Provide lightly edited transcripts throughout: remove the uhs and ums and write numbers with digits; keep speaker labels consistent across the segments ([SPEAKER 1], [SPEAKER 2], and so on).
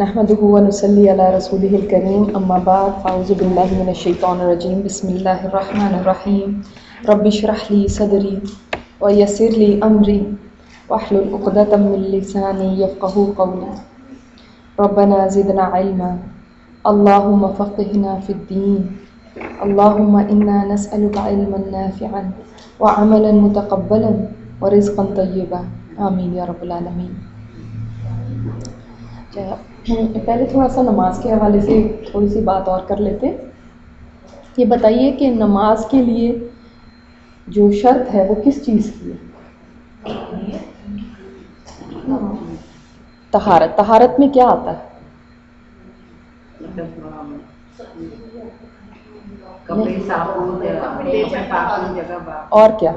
[SPEAKER 1] نحمده ونصلي على رسوله الكريم اما بعد فاعوذ بالله من الشيطان الرجيم بسم الله الرحمن الرحيم رب اشرح لي صدري ويسر لي امري واحلل عقدة من لساني يفقهوا قولي ربنا زدنا علما اللهم فقهنا في الدين اللهم انا نسألك علما نافعا وعملا متقبلا ورزقا طيبا آمین یا رب العالمین۔ پہلے تھوڑا سا نماز کے حوالے سے تھوڑی سی بات اور کر لیتے ہیں۔ یہ بتائیے کہ نماز کے لیے جو شرط ہے وہ کس چیز کی ہے؟ طہارت۔ طہارت میں کیا آتا ہے؟ اور کیا؟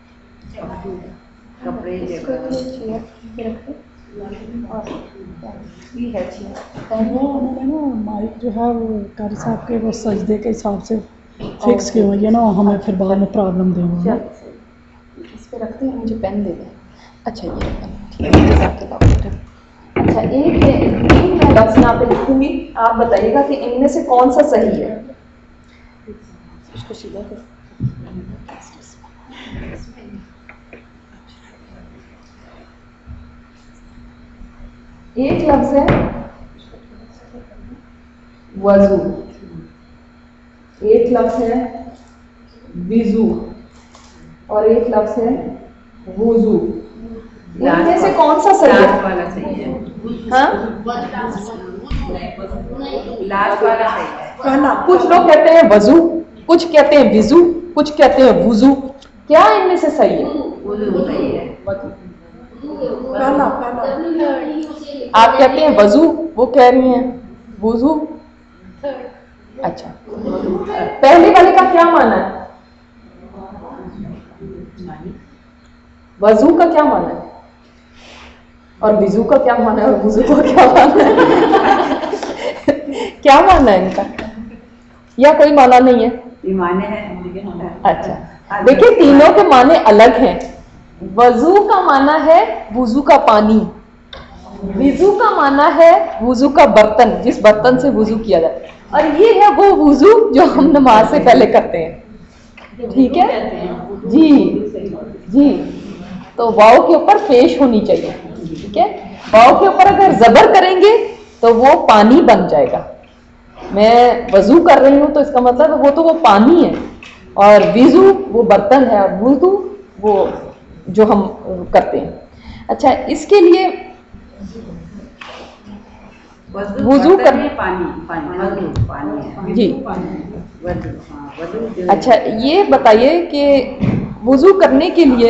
[SPEAKER 2] مائک جو ہے وہ قاری صاحب کے وہ سجدے کے حساب سے فکس کیے ہوئے نا، ہمیں پھر بعد میں پرابلم دیں گے۔
[SPEAKER 1] اس پہ رکھتے ہیں، مجھے پین دے دیں۔ اچھا یہ اچھا ایک میں لفظ یہاں پہ لکھوں گی، آپ بتائیے گا کہ ان میں سے کون سا صحیح ہے۔ اس کو سیدھا کر۔ ایک لفظ ہے وضو، ایک لفظ ہے وضو، اور ایک لفظ ہے وضو۔ ان میں سے کون سا صحیح ہے؟ ہاں کچھ لوگ کہتے ہیں وضو، کچھ کہتے ہیں وضو، کچھ کہتے ہیں وضو۔ کیا ان میں سے صحیح ہے؟ آپ کہتے ہیں وضو، وہ کہہ رہی ہیں وضو۔ اچھا پہلے والے کا کیا معنی ہے؟ وضو کا کیا معنی ہے؟ اور وضو کا کیا معنی ہے؟ اور وضو کا کیا معنی ہے؟ کیا معنی ہے ان کا؟ یا کوئی معنی نہیں ہے؟ اچھا دیکھیں تینوں کے معنی الگ ہیں۔ وضو کا معنی ہے وضو کا پانی، وضو کا معنی ہے وضو کا برتن، جس برتن سے وضو کیا جائے، اور یہ ہے وہ وضو جو ہم نماز سے پہلے کرتے ہیں۔ ٹھیک ہے جی جی، تو واؤ کے اوپر پیش ہونی چاہیے۔ ٹھیک ہے، واؤ کے اوپر اگر زبر کریں گے تو وہ پانی بن جائے گا۔ میں وضو کر رہی ہوں تو اس کا مطلب وہ پانی ہے، اور وضو وہ برتن ہے، اور وضو وہ جو ہم کرتے ہیں۔ اچھا اس کے لیے وضو کرنے جی اچھا یہ بتائیے کہ وضو کرنے کے لیے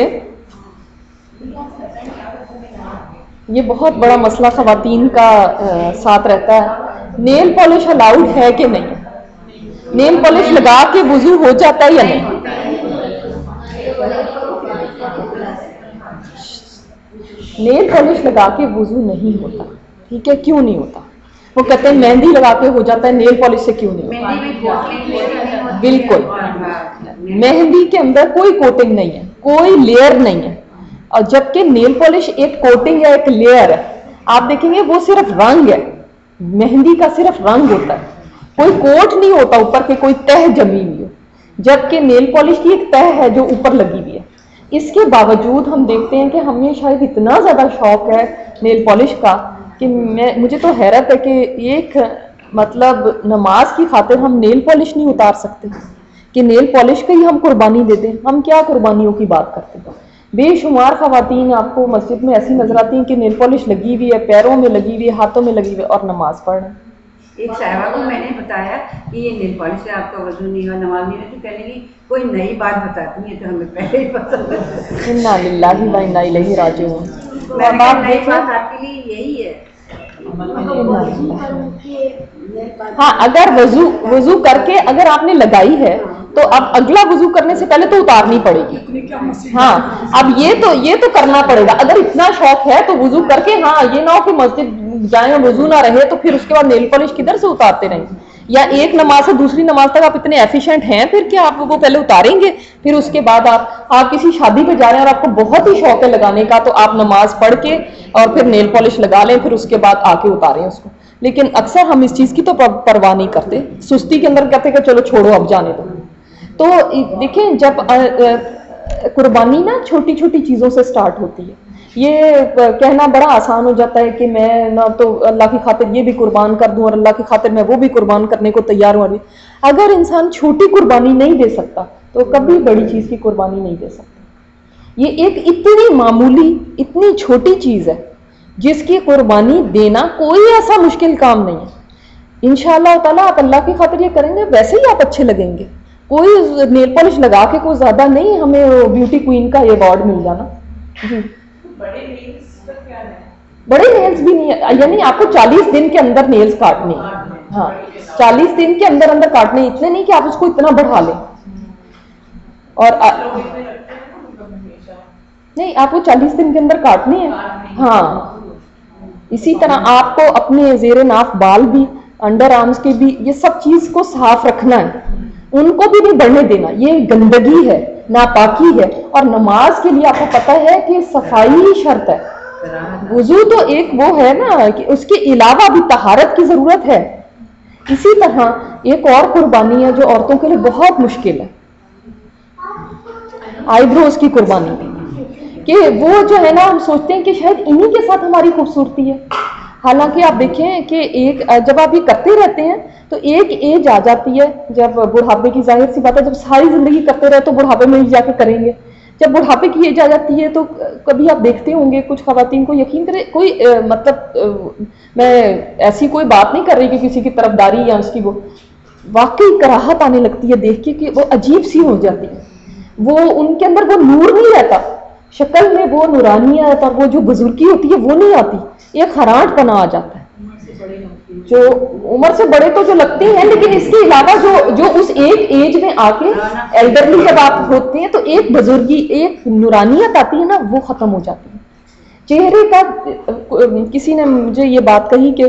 [SPEAKER 1] یہ بہت بڑا مسئلہ خواتین کا ساتھ رہتا ہے، نیل پالش الاؤڈ ہے کہ نہیں؟ نیل پالش لگا کے وضو ہو جاتا ہے یا نہیں؟ نیل پالش لگا کے وضو نہیں ہوتا۔ ٹھیک ہے، کیوں نہیں ہوتا؟ وہ کہتے ہیں مہندی لگا کے ہو جاتا ہے، نیل پالش سے کیوں نہیں ہوتا؟ بالکل، مہندی کے اندر کوئی کوٹنگ نہیں ہے، کوئی لیئر نہیں ہے، اور جبکہ نیل پالش ایک کوٹنگ ہے، ایک لیئر ہے۔ آپ دیکھیں گے وہ صرف رنگ ہے، مہندی کا صرف رنگ ہوتا ہے، کوئی کوٹ نہیں ہوتا اوپر کے، کوئی تہ جمی ہوئی ہو، جبکہ نیل پالش کی ایک تہ ہے جو اوپر لگی ہوئی ہے۔ اس کے باوجود ہم دیکھتے ہیں کہ ہمیں شاید اتنا زیادہ شوق ہے نیل پالش کا کہ مجھے تو حیرت ہے کہ ایک مطلب نماز کی خاطر ہم نیل پالش نہیں اتار سکتے، کہ نیل پالش کا ہی ہم قربانی دے دیں۔ ہم کیا قربانیوں کی بات کرتے ہیں؟ بے شمار خواتین آپ کو مسجد میں ایسی نظر آتی ہیں کہ نیل پالش لگی ہوئی ہے، پیروں میں لگی ہوئی ہے، ہاتھوں میں لگی ہوئی ہے، اور نماز پڑھ رہے ہیں۔
[SPEAKER 3] ایک صاحبہ کو میں نے بتایا کہ یہ نیل پالش سے آپ کا وضو نہیں ہوا، نماز نہیں ہوئی، تو کہنے کی کوئی نئی بات بتاتی ہے تو ہمیں پہلے ہی پتہ ہے۔
[SPEAKER 1] انا للہ و انا الیہ راجعون۔
[SPEAKER 3] نئی بات آپ کے لیے یہی ہے۔
[SPEAKER 1] ہاں اگر وضو کر کے اگر آپ نے لگائی ہے تو اب اگلا وضو کرنے سے پہلے تو اتارنی پڑے گی۔ ہاں اب یہ تو کرنا پڑے گا۔ اگر اتنا شوق ہے تو وضو کر کے، ہاں یہ نہ ہو کہ مسجد جائیں وضو نہ رہے تو پھر اس کے بعد نیل پالش کدھر سے اتارتے رہیں۔ یا ایک نماز سے دوسری نماز تک آپ اتنے ایفیشینٹ ہیں پھر کہ آپ وہ پہلے اتاریں گے پھر اس کے بعد آپ کسی شادی پہ جا رہے ہیں اور آپ کو بہت ہی شوق ہے لگانے کا تو آپ نماز پڑھ کے اور پھر نیل پالش لگا لیں پھر اس کے بعد آ کے اتاریں اس کو. لیکن اکثر ہم اس چیز کی تو پرواہ نہیں کرتے, سستی کے اندر کہتے کہ چلو چھوڑو اب جانے دو. تو دیکھیں جب قربانی نا چھوٹی چھوٹی چیزوں سے سٹارٹ ہوتی ہے. یہ کہنا بڑا آسان ہو جاتا ہے کہ میں نہ تو اللہ کی خاطر یہ بھی قربان کر دوں اور اللہ کی خاطر میں وہ بھی قربان کرنے کو تیار ہوں. اگر انسان چھوٹی قربانی نہیں دے سکتا تو کبھی بڑی چیز کی قربانی نہیں دے سکتا. یہ ایک اتنی معمولی اتنی چھوٹی چیز ہے جس کی قربانی دینا کوئی ایسا مشکل کام نہیں ہے. انشاءاللہ تعالیٰ آپ اللہ کی خاطر یہ کریں گے ویسے ہی آپ اچھے لگیں گے. کوئی نیل پالش لگا کے کوئی زیادہ نہیں ہمیں بیوٹی کوئین کا ایوارڈ مل جانا. جی بڑے نیلز بھی نہیں, یعنی آپ کو 40 دن کے اندر نیلز کاٹنے, ہاں 40 دن کے اندر اندر کاٹنے, اتنے نہیں کہ آپ اس کو اتنا بڑھا لیں. اور نہیں آپ کو 40 دن کے اندر کاٹنے ہیں. ہاں اسی طرح آپ کو اپنے زیر ناف بال بھی انڈر آرمز کے بھی یہ سب چیز کو صاف رکھنا ہے, ان کو بھی نہیں بڑھنے دینا. یہ گندگی ہے, ناپاکی ہے. اور نماز کے لیے آپ کو پتہ ہے کہ صفائی ہی شرط ہے. وضو تو ایک وہ ہے نا کہ اس کے علاوہ بھی طہارت کی ضرورت ہے. اسی طرح ایک اور قربانی ہے جو عورتوں کے لیے بہت مشکل ہے, آئی بروز کی قربانی. کہ وہ جو ہے نا ہم سوچتے ہیں کہ شاید انہی کے ساتھ ہماری خوبصورتی ہے. حالانکہ آپ دیکھیں کہ ایک جب آپ یہ کرتے رہتے ہیں تو ایک ایج آ جاتی ہے جب بڑھاپے کی, ظاہر سی بات ہے جب ساری زندگی کرتے رہے تو بڑھاپے میں ہی جا کے کریں گے. جب بڑھاپے کی ایج آ جاتی ہے تو کبھی آپ دیکھتے ہوں گے کچھ خواتین کو, یقین کریں کوئی مطلب میں ایسی کوئی بات نہیں کر رہی کہ کسی کی طرفداری یا اس کی, وہ واقعی کراہت آنے لگتی ہے دیکھ کے کہ وہ عجیب سی ہو جاتی ہے. وہ ان کے اندر وہ نور نہیں رہتا, شکل میں وہ نورانیت اور وہ جو بزرگی ہوتی ہے وہ نہیں آتی, ایک خراٹ پنا آ جاتا ہے. جو عمر سے بڑے تو جو لگتے ہیں لیکن اس کے علاوہ جو اس ایک ایج میں آ کے ایلڈرلی جب آپ ہوتے ہیں تو ایک بزرگی ایک نورانیت آتی ہے نا وہ ختم ہو جاتی ہے چہرے کا. کسی نے مجھے یہ بات کہی کہ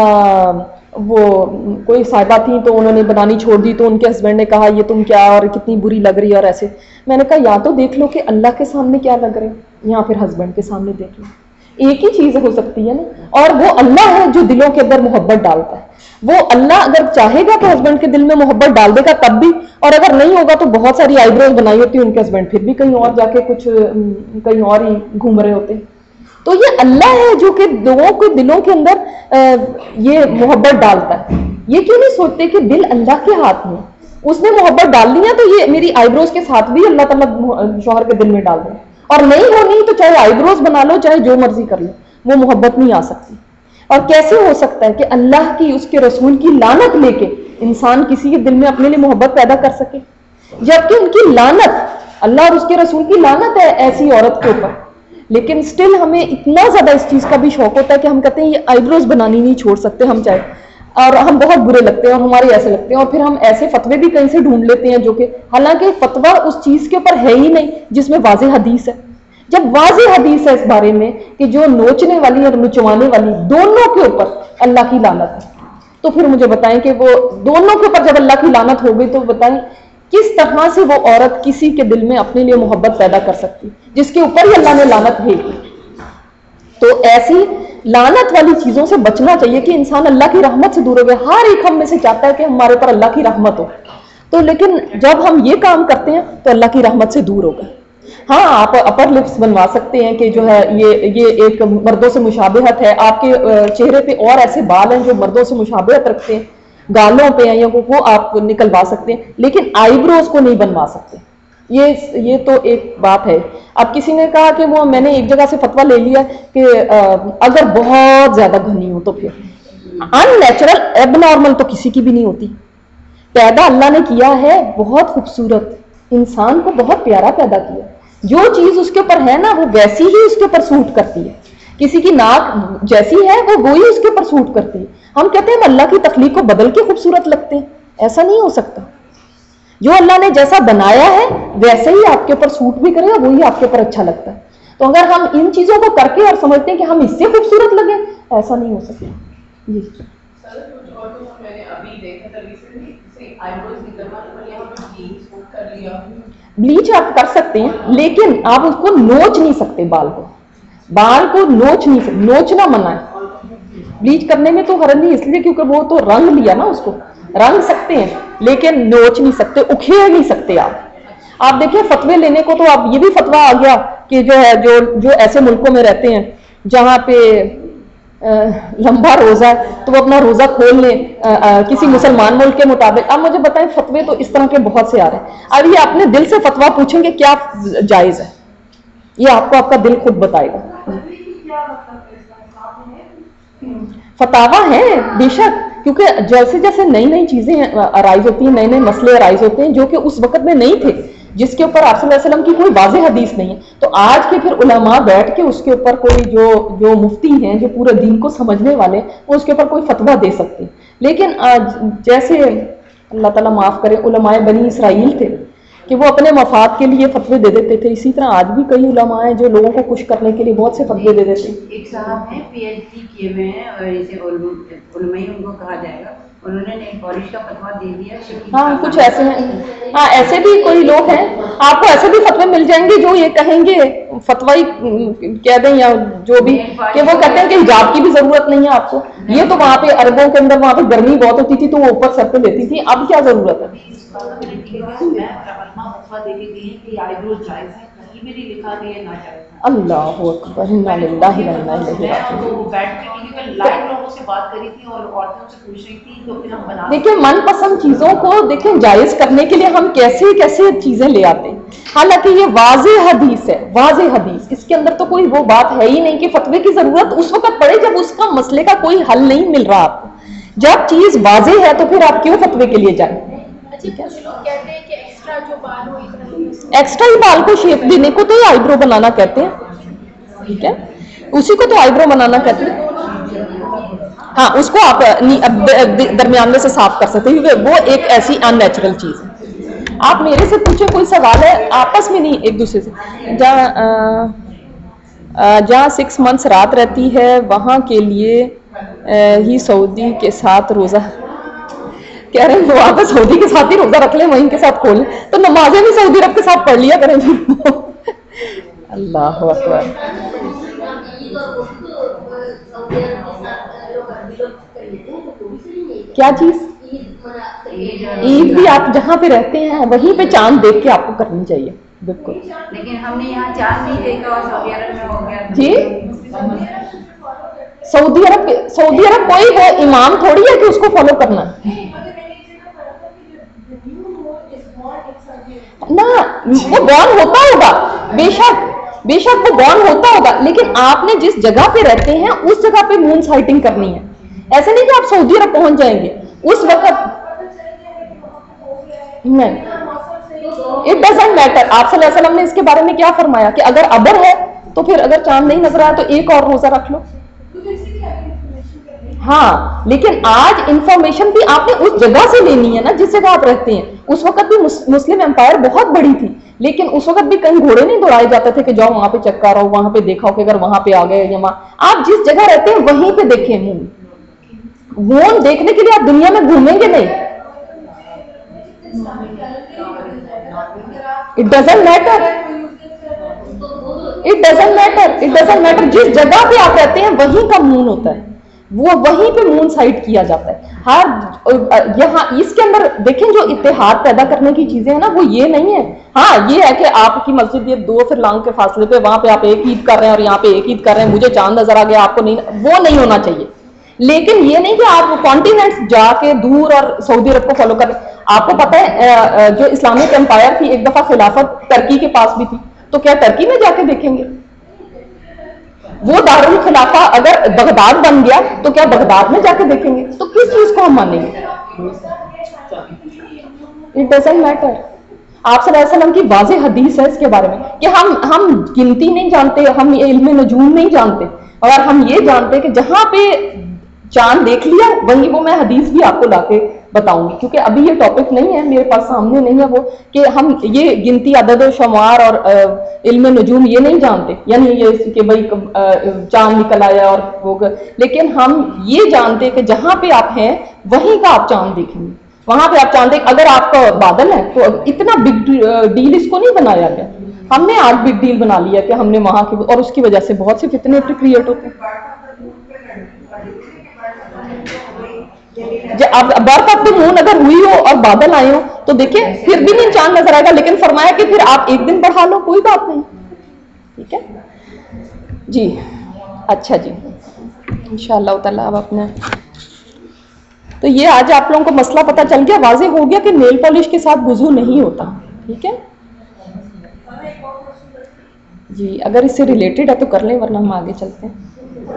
[SPEAKER 1] وہ کوئی صاحبہ تھیں تو انہوں نے بنانی چھوڑ دی تو ان کے ہسبینڈ نے کہا یہ تم کیا اور کتنی بری لگ رہی ہے اور ایسے. میں نے کہا یا تو دیکھ لو کہ اللہ کے سامنے کیا لگ رہے یا پھر ہسبینڈ کے سامنے دیکھ لو, ایک ہی چیز ہو سکتی ہے نا. اور وہ اللہ ہے جو دلوں کے اندر محبت ڈالتا ہے. وہ اللہ اگر چاہے گا تو ہسبینڈ کے دل میں محبت ڈال دے گا تب بھی, اور اگر نہیں ہوگا تو بہت ساری آئی بروز بنائی ہوتی ہے ان کے ہسبینڈ پھر بھی کہیں اور جا کے کچھ کہیں اور ہی گھوم رہے ہوتے. تو یہ اللہ ہے جو کہ لوگوں کے دلوں کے اندر یہ محبت ڈالتا ہے. یہ کیوں نہیں سوچتے کہ دل اللہ کے ہاتھ میں, اس نے محبت ڈال دیا تو یہ میری آئی بروز کے ساتھ بھی اللہ تعالیٰ شوہر کے دل میں ڈال دیں, اور نہیں ہونی تو چاہے آئی بروز بنا لو چاہے جو مرضی کر لو, وہ محبت نہیں آ سکتی. اور کیسے ہو سکتا ہے کہ اللہ کی اس کے رسول کی لعنت لے کے انسان کسی کے دل میں اپنے لیے محبت پیدا کر سکے, جبکہ ان کی لعنت اللہ اور اس کے رسول کی لعنت ہے ایسی عورت کے اوپر. لیکن سٹل ہمیں اتنا زیادہ اس چیز کا بھی شوق ہوتا ہے کہ ہم کہتے ہیں یہ آئی بروز بنانی نہیں چھوڑ سکتے ہم چاہے, اور ہم بہت برے لگتے ہیں اور ہمارے ایسے لگتے ہیں, اور پھر ہم ایسے فتوے بھی کہیں سے ڈھونڈ لیتے ہیں جو کہ حالانکہ فتویٰ اس چیز کے اوپر ہے ہی نہیں جس میں واضح حدیث ہے. جب واضح حدیث ہے اس بارے میں کہ جو نوچنے والی اور نچوانے والی دونوں کے اوپر اللہ کی لعنت ہے, تو پھر مجھے بتائیں کہ وہ دونوں کے اوپر جب اللہ کی لعنت ہو گئی تو بتائیں کس طرح سے وہ عورت کسی کے دل میں اپنے لیے محبت پیدا کر سکتی جس کے اوپر ہی اللہ نے لعنت بھیج دی. تو ایسی لعنت والی چیزوں سے بچنا چاہیے کہ انسان اللہ کی رحمت سے دور ہو گیا. ہر ایک ہم میں سے چاہتا ہے کہ ہمارے اوپر اللہ کی رحمت ہو, تو لیکن جب ہم یہ کام کرتے ہیں تو اللہ کی رحمت سے دور ہو گئے. ہاں آپ اپر لپس بنوا سکتے ہیں کہ جو ہے یہ ایک مردوں سے مشابہت ہے, آپ کے چہرے پہ اور ایسے بال ہیں جو مردوں سے مشابہت رکھتے ہیں, گالوں پہ ہیں یا وہ آپ نکلوا سکتے ہیں, لیکن آئی بروز کو نہیں بنوا سکتے. یہ تو ایک بات ہے. اب کسی نے کہا کہ وہ میں نے ایک جگہ سے فتویٰ لے لیا کہ اگر بہت زیادہ گھنی ہو تو پھر ان نیچرل ایب نارمل تو کسی کی بھی نہیں ہوتی. پیدا اللہ نے کیا ہے بہت خوبصورت, انسان کو بہت پیارا پیدا کیا, جو چیز اس کے اوپر ہے نا وہ ویسی ہی اس کے اوپر سوٹ کرتی ہے. کسی کی ناک جیسی ہے وہ وہی اس کے اوپر سوٹ کرتی ہے. ہم کہتے ہیں ہم اللہ کی تخلیق کو بدل کے خوبصورت لگتے ہیں, ایسا نہیں ہو سکتا. جو اللہ نے جیسا بنایا ہے ویسے ہی آپ کے اوپر سوٹ بھی کرے گا, وہی آپ کے اوپر اچھا لگتا ہے. تو اگر ہم ان چیزوں کو کر کے اور سمجھتے ہیں کہ ہم اس سے خوبصورت لگیں, ایسا نہیں ہو سکتا. جی ब्लीच आप कर सकते हैं, लेकिन आप उसको नोच नहीं सकते, बाल को नोच नहीं सकते, नोचना मना है। ब्लीच करने में तो हरज नहीं, इसलिए क्योंकि वो तो रंग लिया ना, उसको रंग सकते हैं लेकिन नोच नहीं सकते, उखेड़ नहीं सकते आप देखिए फतवे लेने को तो अब ये भी फतवा आ गया कि जो है जो ऐसे मुल्कों में रहते हैं जहाँ पे लंबा रोजा है तो वो अपना रोजा खोल लें किसी मुसलमान मुल्क के मुताबिक। अब मुझे बताएं, फतवे तो इस तरह के बहुत से आ रहे हैं। अब ये अपने दिल से फतवा पूछेंगे क्या जायज है, ये आपको आपका दिल खुद बताएगा। फतावा है बेशक, क्योंकि जैसे जैसे नई नई चीजें अराइज होती हैं, नए नए मसले अराइज होते हैं जो कि उस वक्त में नहीं थे, जिसके ऊपर आप सल्लल्लाहु अलैहि वसल्लम की कोई वाज़ेह हदीस नहीं है, तो आज के फिर उलमा बैठ के उसके ऊपर कोई जो मुफ्ती हैं, जो पूरे दीन को समझने वाले, वो उसके ऊपर कोई फतवा दे सकते हैं। लेकिन जैसे अल्लाह ताला माफ़ करे, उलमाए बनी इसराइल थे कि वो अपने मफाद के लिए फतवे दे देते थे, इसी तरह आज भी कई उलमा हैं जो लोगों को खुश करने के लिए बहुत से फतवे दे देते हैं।
[SPEAKER 3] एक साहब हैं PhD किए हुए हैं और इसे उलमाई उनको कहा जाएगा, उन्होंने नेल पॉलिश का फतवा दे दिया।
[SPEAKER 1] हाँ, कुछ ऐसे हैं, हाँ ऐसे भी कोई लोग हैं, आपको ऐसे भी फतवे मिल जाएंगे जो ये कहेंगे, फतवा ही कह दें या जो भी, कि वो कहते हैं कि हिजाब की भी जरूरत नहीं है आपको। ये तो वहाँ पे अरबों के अंदर वहाँ पे गर्मी बहुत होती थी तो वो ऊपर सर पे लेती थी, अब क्या जरूरत है। अल्लाह अकबर, इन्ना लिल्लाहि व इन्ना इलैहि राजिऊन। देखिए मनपसंद चीजों को देखिए जायज करने के लिए हम कैसे कैसे चीजें ले आते हैं, हालांकि ये वाज़े हदीस है, वाज़े हदीस, इसके अंदर तो कोई वो बात है ही नहीं कि फतवे की जरूरत उस वक्त पड़े जब उसका मसले का कोई हल नहीं मिल रहा आपको। जब चीज वाज़े है तो फिर आप क्यों फतवे के लिए जाए। एक्स्ट्रा ही बाल को शेप देने को तो आईब्रो बनाना कहते हैं, ठीक है, उसी को तो आईब्रो बनाना कहते हैं। हाँ, उसको आप दरमियान में से साफ कर सकते हैं क्योंकि वो एक ऐसी अननेचुरल चीज है। आप मेरे से पूछे कोई सवाल है, आपस में नहीं, एक दूसरे से। जहाँ 6 months रात रहती है वहाँ के लिए ही सऊदी के साथ रोजा, कह रहे हैं वहां पर सऊदी के साथ ही रोजा रख लें, वहीं के साथ खोल लें, तो नमाजें भी सऊदी अरब के साथ पढ़ लिया करें। अल्लाह अकबर। क्या चीज? ईद भी आप जहाँ पे रहते हैं वहीं पे चांद देख के आपको करनी चाहिए, बिल्कुल।
[SPEAKER 3] लेकिन हमने यहाँ चांद नहीं देखा और सऊदी अरब में हो गया
[SPEAKER 1] जी। सऊदी अरब कोई वो इमाम थोड़ी है कि उसको फॉलो करना ना, वो गौन होता होगा, बेशक वो गौन होता होगा, लेकिन आपने जिस जगह पे रहते हैं उस जगह पे मून साइटिंग करनी है। ऐसे नहीं कि आप सऊदी अरब पहुंच जाएंगे उस वक्त, नहीं, इट डजंट मैटर। आप सल्लल्लाहु अलैहि वसल्लम ने इसके बारे में क्या फरमाया कि अगर अबर है तो फिर अगर चांद नहीं नजर आया तो एक और रोजा रख लो। हाँ, लेकिन आज इंफॉर्मेशन भी आपने उस जगह से लेनी है ना जिस जगह आप रहते हैं। उस वक्त भी मुस्लिम एम्पायर बहुत बड़ी थी, लेकिन उस वक्त भी कहीं घोड़े नहीं दौड़ाए जाते थे कि जाओ वहां पे चेक करो, वहां पे देखा हो कि अगर वहां पे आ गए या वहां। आप जिस जगह रहते हैं वहीं पे देखें मून देखने के लिए आप दुनिया में घूमेंगे नहीं। इट डजंट मैटर, जिस जगह पे आप रहते हैं वहीं का मून होता है, वो वहीं पे मून साइड किया जाता है। हर यहाँ इसके अंदर देखें जो इत्तेहाद पैदा करने की चीजें हैं ना, वो ये नहीं है। हाँ, ये है कि आपकी मस्जिद ये 2 फरलांग के फासले पे, वहां पे आप एक ईद कर रहे हैं और यहाँ पे एक ईद कर रहे हैं, मुझे चांद नजर आ गया आपको नहीं, वो नहीं होना चाहिए। लेकिन ये नहीं कि आप कॉन्टिनेंट्स जाके दूर और सऊदी अरब को फॉलो करें। आपको पता है जो इस्लामिक एम्पायर थी, एक दफा खिलाफत टर्की के पास भी थी, तो क्या टर्की में जाके देखेंगे? वो दारुल खिलाफा अगर बगदाद बन गया तो क्या बगदाद में जाके देखेंगे? तो किस चीज को हम मानेंगे? It doesn't matter. आप सल्लल्लाहु अलैहि वसल्लम की वाज़े हदीस है इसके बारे में कि हम गिनती नहीं जानते, हम इल्म नजूम नहीं जानते, और हम ये जानते कि जहां पे चांद देख लिया वहीं, वो मैं हदीस भी आपको लाके बताऊंगी, क्योंकि अभी ये टॉपिक नहीं है मेरे पास, सामने नहीं है वो, कि हम ये गिनती, अदद और शुमार और इल्म नजूम ये नहीं जानते, यानी ये कि भाई चांद निकल आया और वो, लेकिन हम ये जानते कि जहां पे आप हैं वहीं का आप चांद देखेंगे, वहां पे आप चांद देख, अगर आपका बादल है तो इतना बिग डील इसको नहीं बनाया गया, हमने आज बिग डील बना लिया कि हमने वहां की, और उसकी वजह से बहुत से फितने क्रिएट होते हैं। अब बर्फ ऑफ द मून अगर हुई हो और बादल आए हो तो देखिए फिर भी नहीं चांद नजर आएगा, लेकिन फरमाया कि फिर आप एक दिन बढ़ा लो, कोई बात नहीं, ठीक है जी। अच्छा जी, इंशाअल्लाह ताला अब अपने, तो ये आज आप लोगों को मसला पता चल गया, वाज़ेह हो गया कि नेल पॉलिश के साथ वुज़ू नहीं होता, ठीक है जी। अगर इससे रिलेटेड है तो कर लें, वरना हम आगे चलते हैं।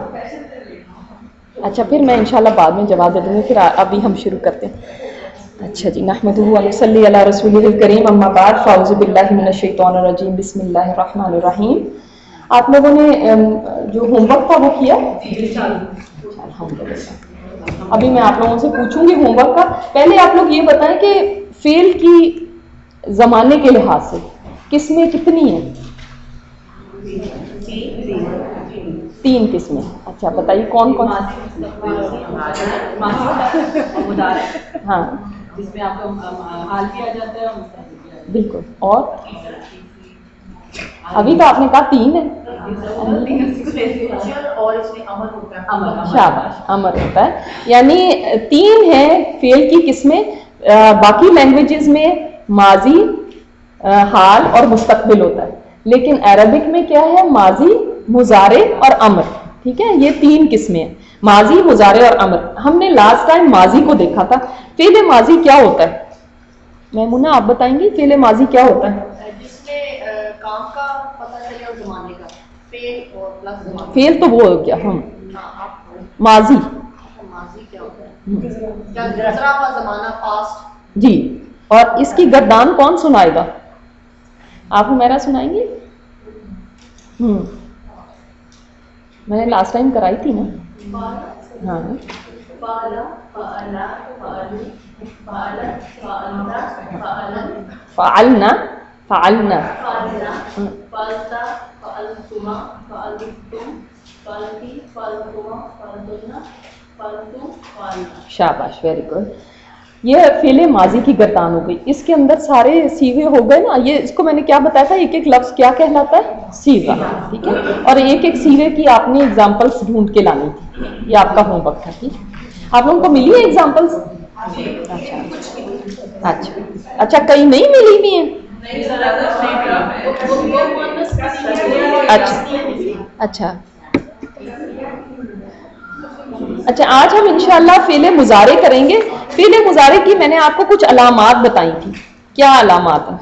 [SPEAKER 1] अच्छा, फिर मैं इंशाल्लाह बाद में जवाब दे दूँगी, फिर अभी हम शुरू करते हैं। अच्छा जी, नहमदुहु व नसल्ली अला रसूलिहिल करीम, अम्मा बाद, फ़ाऊज़ु बिल्लाहि मिनश शैतानिर रजीम, बिस्मिल्लाहिर रहमानिर रहीम। आप लोगों ने जो होमवर्क था वो किया? अल्हम्दुलिल्लाह। अभी मैं आप लोगों से पूछूंगी होमवर्क का, पहले आप लोग ये बताएं कि फेल की ज़माने के लिहाज से किस्में कितनी हैं? 3 किस्में। अच्छा बताइए कौन कौन? हाँ,
[SPEAKER 4] जिसमें आपको हाल भी आ जाता है,
[SPEAKER 1] बिल्कुल। और अभी तो आपने कहा 3 है,
[SPEAKER 4] और इसमें अमर होता है,
[SPEAKER 1] शाबाश, अमर होता है, यानी 3 है फेल की किस्में। बाकी लैंग्वेजेस में माजी, हाल और मुस्तकबिल होता है, लेकिन अरबिक में क्या है? माजी, मुजारे और अमर, ठीक है, ये 3 किस्में हैं, माजी, मुजारे और अमर। हमने लास्ट टाइम माजी को देखा था। फेल माजी क्या होता है? मैमुना आप बताएंगी फेल माजी क्या होता है?
[SPEAKER 4] जिसमें काम का पता चले और जमाने का, फेल और प्लस जमाने।
[SPEAKER 1] फेल तो वो हो गया, हम माजी,
[SPEAKER 4] माजी क्या होता है? क्या गुजरा हुआ जमाना, पास्ट
[SPEAKER 1] जी। और इसकी गर्दान कौन सुनाएगा? आप हमारा सुनाएंगे? मैंने लास्ट टाइम कराई थी ना। हाँ, फ़अलना, फ़अलना, शाबाश, वेरी गुड। ये फेले माजी की गर्दान हो गई। इसके अंदर सारे सीगे हो गए ना। ये इसको मैंने क्या बताया था, एक एक लफ्ज क्या कहलाता है? सीगा, ठीक है। और एक एक सीगे की आपने एग्जांपल्स ढूंढ के लानी थी, ये आपका होमवर्क था, ठीक। आप लोगों को मिली है एग्जांपल्स? अच्छा अच्छा अच्छा, कई नहीं मिली भी हैं? अच्छा अच्छा अच्छा, आज हम इंशाअल्लाह फेले मुजारे करेंगे। फेले मुजारे की मैंने आपको कुछ अलामात बताई थी। क्या अलामात है?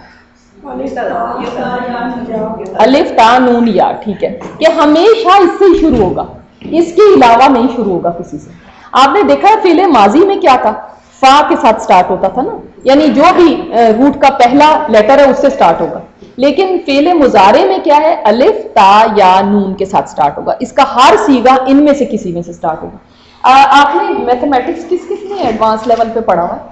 [SPEAKER 1] अलिफ ता नून या, ठीक है, कि हमेशा इससे ही शुरू होगा, इसके अलावा नहीं शुरू होगा किसी से। आपने देखा है फेले माजी में क्या था? फा के साथ स्टार्ट होता था ना, यानी जो भी रूट का पहला लेटर है उससे स्टार्ट होगा। लेकिन फेले मुजारे में क्या है? अलिफ ता या नून के साथ स्टार्ट होगा। इसका हर सीगा इनमें से किसी में से स्टार्ट होगा। आपने मैथमेटिक्स किस किस में एडवांस लेवल पे पढ़ा हुआ?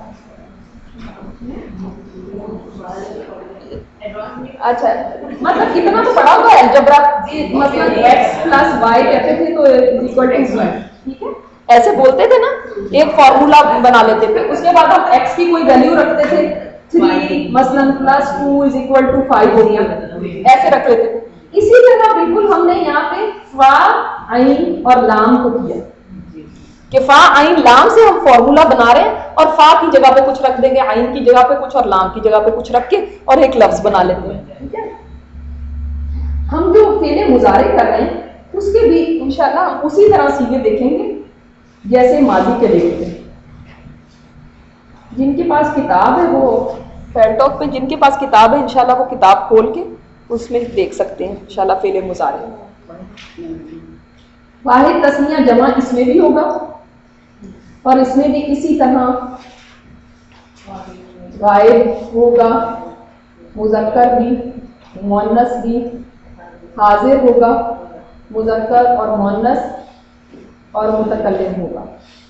[SPEAKER 1] अच्छा, मतलब इतना तो पढ़ा हुआ है अलजेब्रा, मतलब x प्लस y कहते थे तो इक्वल टू z, ठीक है, ऐसे बोलते थे ना, एक फॉर्मूला बना लेते थे, उसके बाद हम x की कोई वैल्यू रखते थे 3 मसलन प्लस 2 इज इक्वल टू 5 हो गया, ऐसे रख लेते थे। इसी तरह बिल्कुल हमने यहाँ पे फा आइन और लाम को किया कि फा आइन लाम से हम फॉर्मूला बना रहे हैं, और फा की जगह पे कुछ रख देंगे, आइन की जगह पे कुछ और लाम की जगह पे कुछ रख के और एक लफ्ज बना लेते हैं, ठीक है। हम जो फेले मुजारे कर रहे हैं उसके भी इंशाल्लाह हम उसी तरह सीधे देखेंगे जैसे माजी के देखते हैं। जिनके पास किताब है वो फेड टॉक पे, जिनके पास किताब है इंशाल्लाह वो किताब खोल के उसमें देख सकते हैं इंशाल्लाह फेले मुजारे। वाहिद तस्निया जमा इसमें भी होगा और इसमें भी इसी तरह गायब होगा, मुज़क्कर भी, मुअन्नस भी, हाजिर होगा, मुज़क्कर और मुअन्नस और मुतकल्लिम होगा,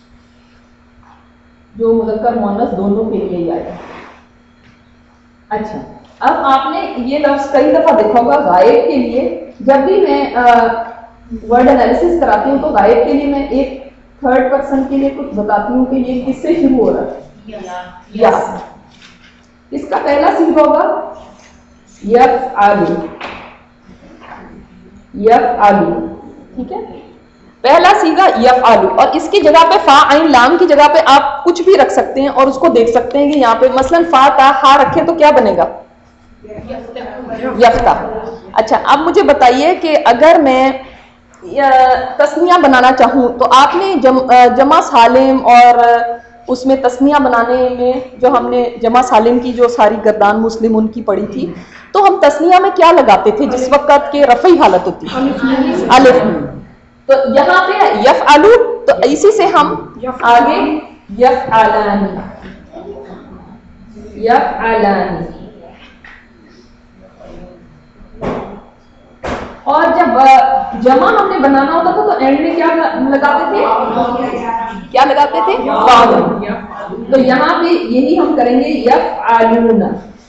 [SPEAKER 1] जो मुज़क्कर मुअन्नस दोनों के लिए ही आएगा। अच्छा, अब आपने ये लफ्ज कई दफा देखा होगा गायब के लिए। जब भी मैं वर्ड एनालिसिस कराती हूँ तो गायब के लिए मैं एक थर्ड पर्सन के लिए कुछ बताती हूँ कि ये किससे शुरू हो रहा है, या। इसका पहला सीगा होगा यफ़अलु, यफ़अलु, ठीक है, पहला सीगा यफ़अलु। और इसकी जगह पे फा आइन लाम की जगह पे आप कुछ भी रख सकते हैं और उसको देख सकते हैं कि यहाँ पे मसलन फा ता हा रखें तो क्या बनेगा, यफ्ता। अच्छा, अब मुझे बताइए कि अगर मैं तस्निया बनाना चाहूँ तो आपने जमा सालिम और उसमें तस्निया बनाने में जो हमने जमा सालिम की जो सारी गर्दान मुस्लिम उनकी पढ़ी थी, तो हम तस्निया में क्या लगाते थे जिस वक्त के रफ़ई हालत होती है, अलिफ। तो यहाँ पे यफ़अलु, तो इसी से हम आगे यफ़अलानी, यफ़अलानी। और जब जमा हमने बनाना होता था तो एंड में क्या लगाते थे, क्या लगाते थे, वाव। तो यहाँ पे यही हम करेंगे यफ़अलूना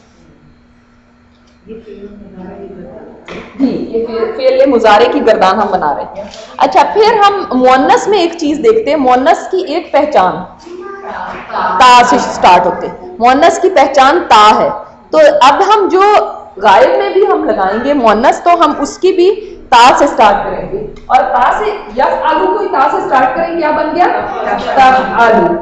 [SPEAKER 1] जी, ये फेल मुजारे की गर्दान हम बना रहे हैं। अच्छा, फिर हम मुअन्नस में एक चीज देखते हैं, मुअन्नस की एक पहचान ता से स्टार्ट होते, मुअन्नस की पहचान ता है। तो अब हम जो गायब में भी हम लगाएंगे मुअन्नस, तो हम उसकी भी ता से स्टार्ट करेंगे, और ता से यफ़अलु को ता से स्टार्ट करेंगे, क्या बन गया, तफ़अलु।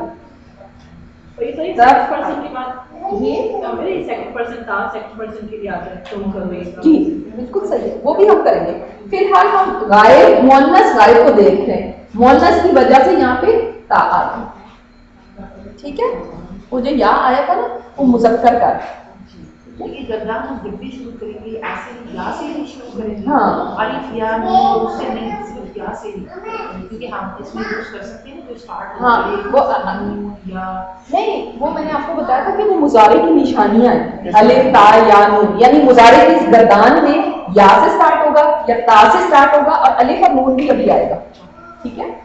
[SPEAKER 1] जी बिल्कुल सही है, वो भी हम करेंगे। फिलहाल हम गायब मुअन्नस गायब को देख रहे हैं, मुअन्नस की वजह से यहाँ पे ता आ गई, ठीक है। वो जो या आया था ना वो मुज़क्कर का,
[SPEAKER 4] ये गर्दान हम जब भी शुरू करेंगे ऐसे या से ही शुरू करेंगे,
[SPEAKER 1] हाँ।
[SPEAKER 4] अलिफ या नून उससे नहीं, सिर्फ या से ही, क्योंकि हम इसमें यूज कर सकते हैं तो स्टार्ट
[SPEAKER 1] हाँ, वो
[SPEAKER 4] या
[SPEAKER 1] नहीं, वो मैंने आपको बताया था कि वो मुजारे की निशानियां हैं, अलिफ ता या नून, यानी मुजारे की इस गर्दान में या से स्टार्ट होगा या ता से स्टार्ट होगा, और अलिफ और नून भी अभी आएगा, ठीक है।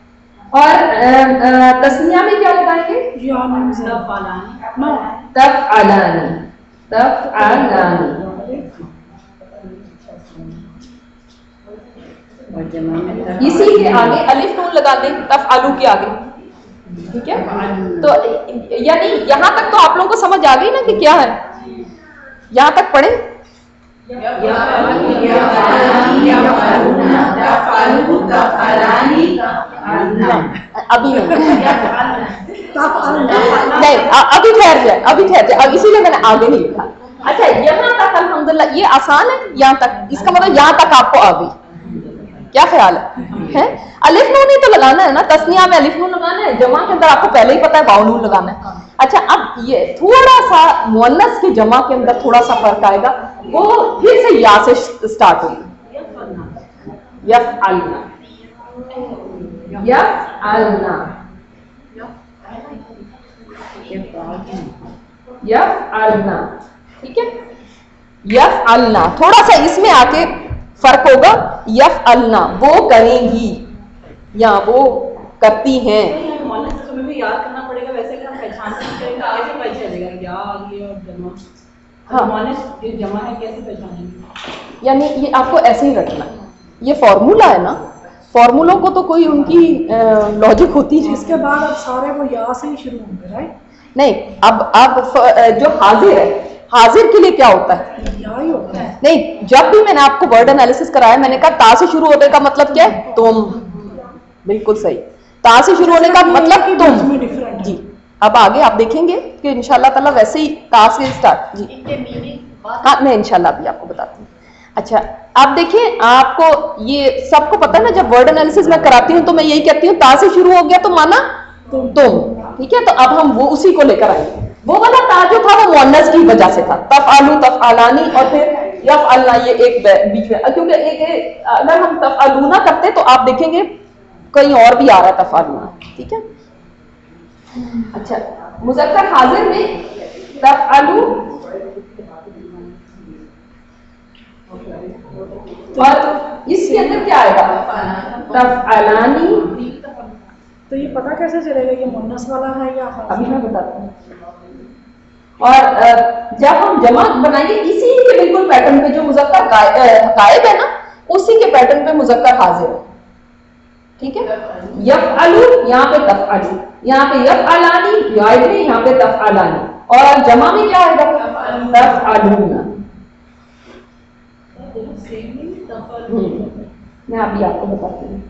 [SPEAKER 1] और तस्निया में क्या लगाएंगे, तफ़अलानी, तफ़अलानी। इसी के आगे अलिफ नून लगा दें तफ़अलु के आगे, ठीक है। तो यानी यहाँ तक तो आप लोगों को समझ आ गई ना कि क्या है, यहाँ तक पढ़े, अभी नहीं, अभी ठहर जाए, अभी ठहर जाए, अब इसीलिए मैंने आगे नहीं लिखा। अच्छा, यहाँ तक अल्हम्दुलिल्लाह ये आसान है, यहाँ तक, इसका मतलब यहाँ तक आपको आ गई, क्या ख्याल है? अलिफ नून ही तो लगाना है ना, तस्निया में अलिफ नून लगाना है, जमा के अंदर आपको पहले ही पता है वाव नून लगाना है। अच्छा, अब ये थोड़ा सा मुअन्नस के जमा के अंदर थोड़ा सा फर्क आएगा, वो फिर से या से स्टार्ट होगी, यफ़अलना, यफ़अलना, यफ़अलना, ठीक है, यफ़अलना। थोड़ा सा इसमें आके फर्क होगा, यफ़अलना वो करेंगी या वो करती हैं।
[SPEAKER 5] हमें भी याद करना पड़ेगा, वैसे कि हम पहचान नहीं करेंगे, कैसे पता चलेगा या ये और जमा,
[SPEAKER 1] हाँ,
[SPEAKER 5] मुअन्नस ये जमा है, कैसे पहचानेंगे?
[SPEAKER 1] यानी ये आपको ऐसे ही रखना है, ये फॉर्मूला है ना, फॉर्मूलों को तो कोई उनकी लॉजिक होती है।
[SPEAKER 2] इसके बाद अब सारे वो या से ही शुरू होंगे, राइट?
[SPEAKER 1] नहीं, अब जो हाजिर है, हाजिर के लिए क्या होता है,
[SPEAKER 2] या ही होता है।
[SPEAKER 1] नहीं, जब भी मैंने आपको वर्ड एनालिसिस कराया मैंने कहा ता से शुरू होने का मतलब क्या है, तुम, बिल्कुल सही, ता से शुरू होने का मतलब तुम
[SPEAKER 2] डिफरेंट
[SPEAKER 1] जी। अब आगे आप देखेंगे कि इंशाल्लाह ताला वैसे ही ता से स्टार्ट जी।
[SPEAKER 4] इनके मीनिंग
[SPEAKER 1] हाँ, मैं इंशाल्लाह भी आपको बताती हूँ। अच्छा, आप देखिए, आपको ये सबको पता है ना, जब वर्ड एनालिसिस मैं कराती हूँ तो मैं यही कहती हूँ ता से शुरू हो गया तो माना तुम, ठीक है। तो अब हम वो उसी को लेकर आएंगे, वो वाला ता जो था वो मुअन्नस की वजह से था, तफ़अलु, तफ़अलानी और फिर यफ़अलना, ये एक बीच में, क्योंकि एक अगर हम तफ़अलूना करते तो आप देखेंगे कहीं और भी आ रहा है तफ़अलूना, ठीक है। अच्छा, मुज़क्कर हाजिर में तफ़अलु और इसके अंदर क्या आएगा, तफ़अलानी।
[SPEAKER 2] तो ये पता कैसे चलेगा ये मुअन्नस वाला है या
[SPEAKER 1] अभी मैं बताती हूँ। और जब हम जमा बनाएंगे इसी के बिल्कुल पैटर्न पे, जो मुज़क्कर गायब है ना, उसी के पैटर्न पे मुज़क्कर हाजिर है, ठीक है। यफ़अलु यहाँ पे तफ़अलु, यहाँ पे यफ़अलानी वाहिद में, यहाँ पे तफ़अलानी, और जमा में क्या आएगा? तफ़अलूना। मैं अभी आपको बताती हूँ।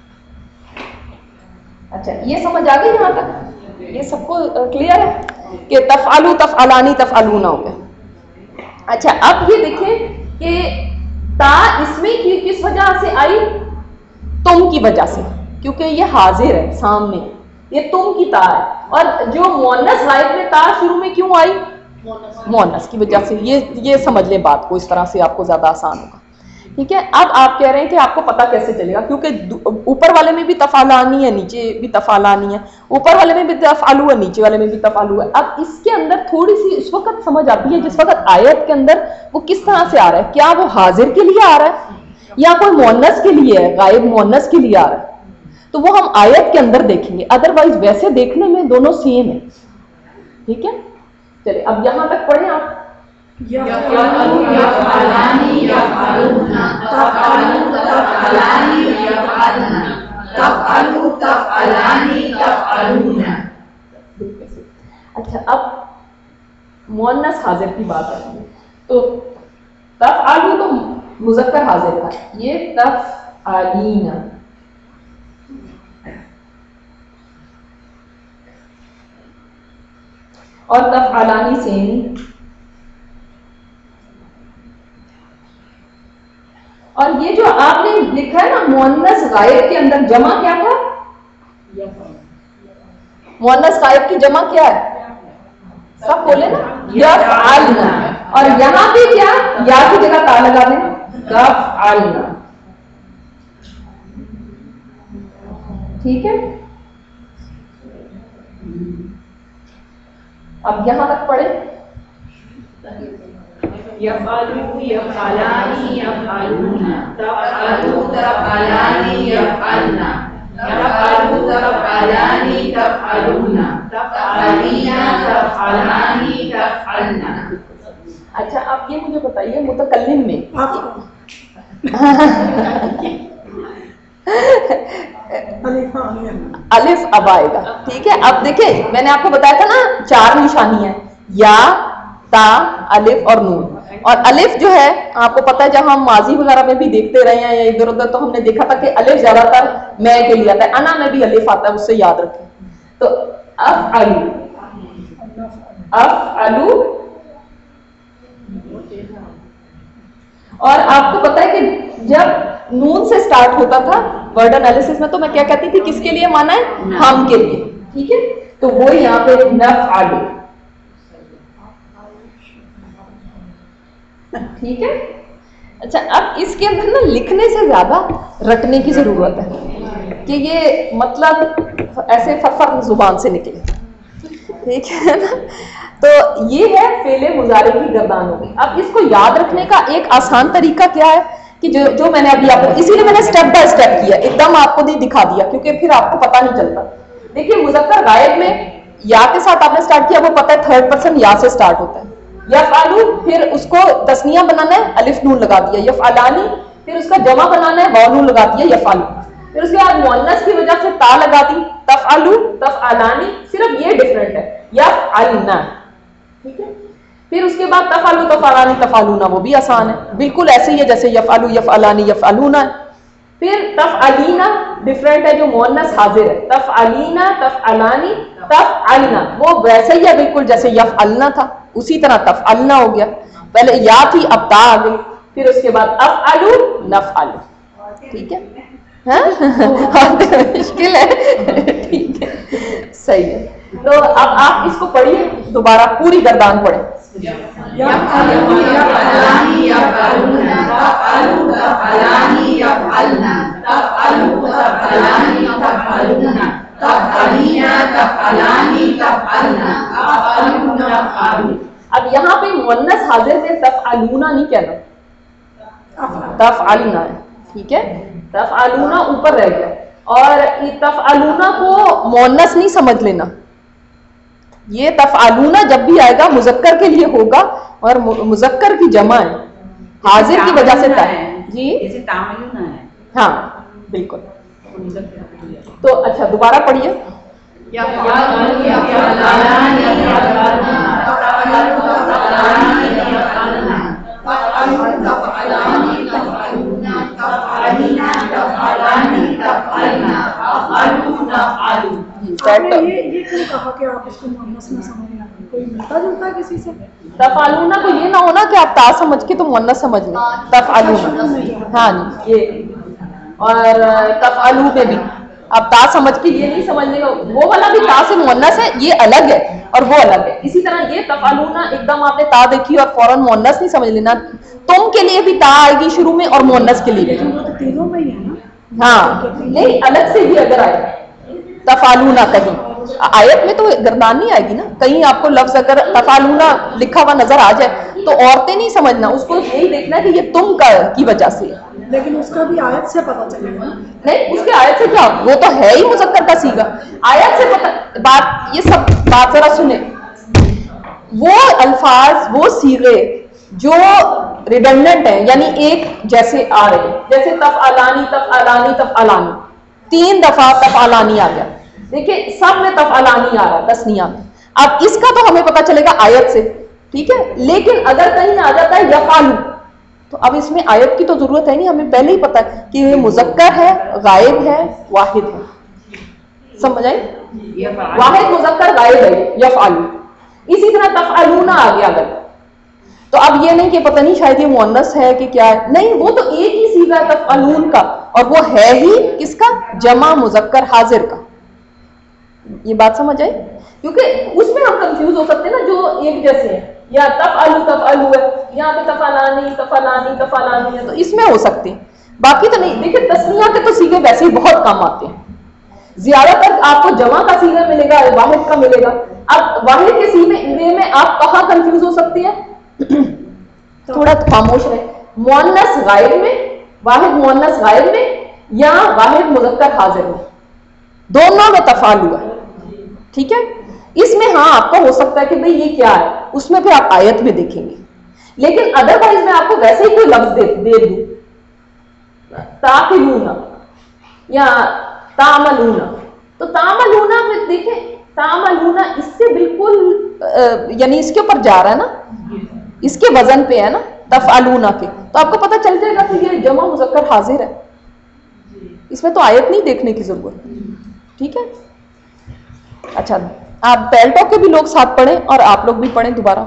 [SPEAKER 1] अच्छा, ये समझ आ गई यहाँ तक? ये सबको क्लियर है कि तफ़अलु तफ़अलानी तफ़अलूना हो गया। अच्छा, अब ये देखें कि ता इसमें किस वजह से आई? तुम की वजह से, क्योंकि ये हाजिर है सामने, ये तुम की ता है। और जो मुअन्नस गायब में ता शुरू में क्यों आई? मुअन्नस की वजह से। ये समझ ले बात को, इस तरह से आपको ज्यादा आसान होगा। ठीक है। अब आप कह रहे हैं कि आपको पता कैसे चलेगा, क्योंकि ऊपर वाले में भी तफ़अलानी है, नीचे भी तफ़अलानी है, ऊपर वाले में भी तफ़अलु है, नीचे वाले में भी तफ़अलु है। अब इसके अंदर थोड़ी सी उस वक्त समझ आती है जिस वक्त आयत के अंदर वो किस तरह से आ रहा है, क्या वो हाजिर के लिए आ रहा है या कोई मुअन्नस के लिए है, गायब मुअन्नस के लिए आ रहा है, तो वो हम आयत के अंदर देखेंगे। अदरवाइज वैसे देखने में दोनों सेम है। ठीक है, चलिए अब यहां तक पढ़ें आप।
[SPEAKER 3] यफ़अलु यफ़अलानी यफ़अलूना, तफ़अलु तफ़अलानी यफ़अलना, तफ़अलु तफ़अलानी तफ़अलूना।
[SPEAKER 1] अच्छा, अब मुअन्नस हाजिर की बात है, तो तफ़अलु तो मुज़क्कर हाजिर था, ये तफ़अलीना, और तफ़अलानी सेम। और ये जो आपने लिखा है ना मुअन्नस गायब के अंदर जमा क्या था? मुअन्नस गायब की जमा क्या है? सब बोले ना, यफ़अलना। और यहाँ पे क्या, या की जगह ता लगा दें, तफ़अलना। ठीक है, अब यहां तक पढ़े।
[SPEAKER 5] यफ़अलु यफ़अलानी यफ़अलूना,
[SPEAKER 3] तफ़अलु तफ़अलानी यफ़अलना, तफ़अलु तफ़अलानी तफ़अलूना, तफ़अलीना तफ़अलानी तफ़अलना।
[SPEAKER 1] अच्छा, आप ये मुझे बताइए मुतकल्लिम में अलिफ अब आएगा। ठीक है, अब देखिए मैंने आपको बताया था ना 4 निशानी है, या, ता, अलिफ और नून। और अलिफ जो है आपको पता है, जब हम माजी वगैरह में भी देखते रहे हैं या इधर उधर, तो हमने देखा था कि अलिफ ज्यादातर मैं के लिए आता है, अना में भी अलिफ आता है, उससे याद रखें। तो अफ़अलु, अफ़अलु। और आपको पता है कि जब नून से स्टार्ट होता था वर्ड एनालिसिस में, तो मैं क्या कहती थी, किसके लिए माना है? हम के लिए। ठीक है, तो वो यहाँ पे नफ़अलु। ठीक है। अच्छा, अब इसके अंदर ना लिखने से ज्यादा रटने की जरूरत है कि ये मतलब ऐसे फर जुबान से निकले। ठीक है ना, तो ये है फेले मुजारे की गर्दान होगी। अब इसको याद रखने का एक आसान तरीका क्या है कि जो मैंने अभी आपको, इसीलिए मैंने स्टेप बाय स्टेप किया, एकदम आपको नहीं दिखा दिया क्योंकि फिर आपको पता नहीं चलता। देखिए, मुज़क्कर गायब में या के साथ आपने स्टार्ट किया, वो पता है 3rd पर्सन या से स्टार्ट होता है। यफ़अलु, फिर उसको तस्निया बनाना है, अलिफ नून लगा दिया। यफ़अलानी, फिर उसका जमा बनाना है, वाव नून लगा दिया, यफ़अलु। फिर उसके बाद मुअन्नस की वजह से ता लगा दी, तफ़अलु तफ़अलानी, सिर्फ ये डिफरेंट है, यफ़अलना। ठीक है, फिर उसके बाद तफ़अलु तफ़अलानी तफ़अलूना, वो भी आसान है, बिल्कुल ऐसे ही है जैसे यफ़अलु यफ़अलानी यफ़अलूना। फिर तफ़अलीना डिफरेंट है, जो मुअन्नस हाजिर है, तफ़अलीना तफ़अलानी तफ़अलना, वो वैसे ही है बिल्कुल जैसे यफ़अलना था, उसी तरह तफ़अलना हो गया। पहले या थी, अब ता आ गई, फिर उसके बाद अफ़अलु नफ़अलु। ठीक है, मुश्किल है। ठीक है, सही है। तो अब आप इसको पढ़िए दोबारा, पूरी गर्दान पढ़े।
[SPEAKER 3] यफ़अलु यफ़अलानी यफ़अलूना, तफ़अलु तफ़अलानी यफ़अलना, तफ़अलु तफ़अलानी तफ़अलूना, तफ़अलीना तफ़अलानी तफ़अलना, अफ़अलु नफ़अलु।
[SPEAKER 1] अब यहाँ पे मुअन्नस हाजिर में तफ़अलूना नहीं कहना, तफ़अलना है। ठीक है, तफ़अलूना ऊपर रह गया, और तफ़अलूना को मुअन्नस नहीं समझ लेना। ये तफ़अलूना जब भी आएगा मुज़क्कर के लिए होगा, और मुज़क्कर की जमा है, हाजिर की वजह से है जी,
[SPEAKER 3] जैसे तामलूना है।
[SPEAKER 1] हाँ बिल्कुल। تو اچھا دوبارہ پڑھیے.
[SPEAKER 2] یہ کیوں کہا کہ آپ اس کو مؤنث نہ سمجھنا, کوئی ملتا جلتا کسی سے؟
[SPEAKER 1] تفعلون کو یہ نہ ہونا کہ آپ تا سمجھ کے تو مؤنث سمجھ لیں. تفعلون, ہاں جی یہ, اور تفعلو میں بھی آپ تا سمجھ کے یہ نہیں سمجھنے کا, وہ والا بھی تا سے مؤنث ہے, یہ الگ ہے اور وہ الگ ہے. اسی طرح یہ تفعلون ایک دم آپ نے تا دیکھی اور فوراً مؤنث نہیں سمجھ لینا. تم کے لیے بھی تا آئے گی شروع میں اور مؤنث کے لیے بھی.
[SPEAKER 2] وہ تو تینوں میں ہی ہے نا.
[SPEAKER 1] ہاں نہیں, الگ سے بھی اگر آئے تفعلون کہیں آیت میں تو گردان نہیں آئے گی نا. کہیں آپ کو لفظ اگر تفعلون لکھا ہوا نظر آ جائے تو عورتیں نہیں سمجھنا, اس کو یہی دیکھنا کہ یہ تم کی وجہ سے.
[SPEAKER 2] لیکن اس کا بھی آیت سے پتہ چلے گا.
[SPEAKER 1] نہیں, اس کے آیت سے کیا, وہ تو ہے ہی مذکر کا صیغہ. آیت سے پتہ بات, یہ سب بات ذرا سنیں. وہ الفاظ, وہ صیغے جو ریڈنڈنٹ ہیں, یعنی ایک جیسے آ رہے ہیں, جیسے تفعلانی تفعلانی تفعلانی, 3 دفعہ تفعلانی آ گیا. دیکھیں سب میں تفعلانی آ رہا ہے تثنیہ میں. اب اس کا تو ہمیں پتہ چلے گا آیت سے, ٹھیک ہے. لیکن اگر کہیں آ جاتا ہے یفعلو, تو اب اس میں آیت کی تو ضرورت ہے نہیں, ہمیں پہلے ہی پتہ ہے کہ یہ مذکر ہے, غائب ہے, واحد ہے. سمجھ آئی؟ واحد مذکر غائب ہے یفعلو. اسی طرح تفعلون آ گیا اگر, تو اب یہ نہیں کہ پتہ نہیں شاید یہ مؤنث ہے کہ کیا ہے, نہیں, وہ تو ایک ہی صیغہ ہے تفعلون کا, اور وہ ہے ہی کس کا, جمع مذکر حاضر کا. یہ بات سمجھ آئی؟ کیونکہ اس میں ہم کنفیوز ہو سکتے ہیں نا, جو ایک جیسے ہیں, یا تفعلو ہے, یہاں پہ تفعلانی تفعلانی تفعلانی ہے, تو اس میں ہو سکتے ہیں, باقی تو نہیں. دیکھیں تثنیہ کے تو صیغے ویسے ہی بہت کام آتے ہیں. زیادہ تر آپ کو جمع کا صیغہ ملے گا, واحد کا ملے گا. اب واحد کے صیغے میں آپ کہاں کنفیوز ہو سکتی ہیں, تھوڑا خاموش رہے, مؤنث غائب میں, واحد مؤنث غائب میں, یا واحد مذکر حاضر میں, دونوں میں تفعال ہوا ہے, ٹھیک ہے. اس میں ہاں آپ کو ہو سکتا ہے کہ بھئی یہ کیا ہے, اس میں پھر آپ آیت میں دیکھیں گے. لیکن ادروائز میں آپ کو ویسے ہی کوئی لفظ دے دوں, تاقلون یا تعملون, تو تعملون میں دیکھیں, تعملون اس سے بالکل یعنی اس کے اوپر جا رہا ہے نا, اس کے وزن پہ ہے نا تفعلون کے, تو آپ کو پتہ چل جائے گا کہ یہ جمع مذکر حاضر ہے. اس میں تو آیت نہیں دیکھنے کی ضرورت, ٹھیک ہے. اچھا آپ پیلٹو کے بھی لوگ ساتھ پڑھیں اور آپ لوگ بھی پڑھیں دوبارہ.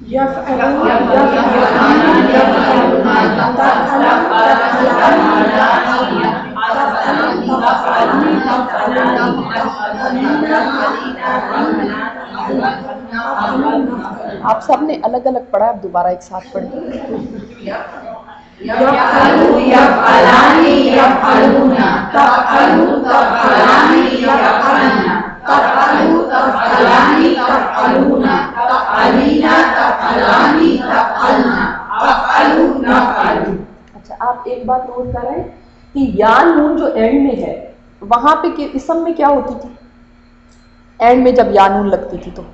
[SPEAKER 1] آپ سب نے الگ الگ پڑھا, آپ دوبارہ ایک ساتھ پڑھیں. اچھا آپ ایک بات نوٹ کر رہے ہیں کہ یا نون جو اینڈ میں ہے, وہاں پہ اسم میں کیا ہوتی تھی, اینڈ میں جب یا نون لگتی تھی تو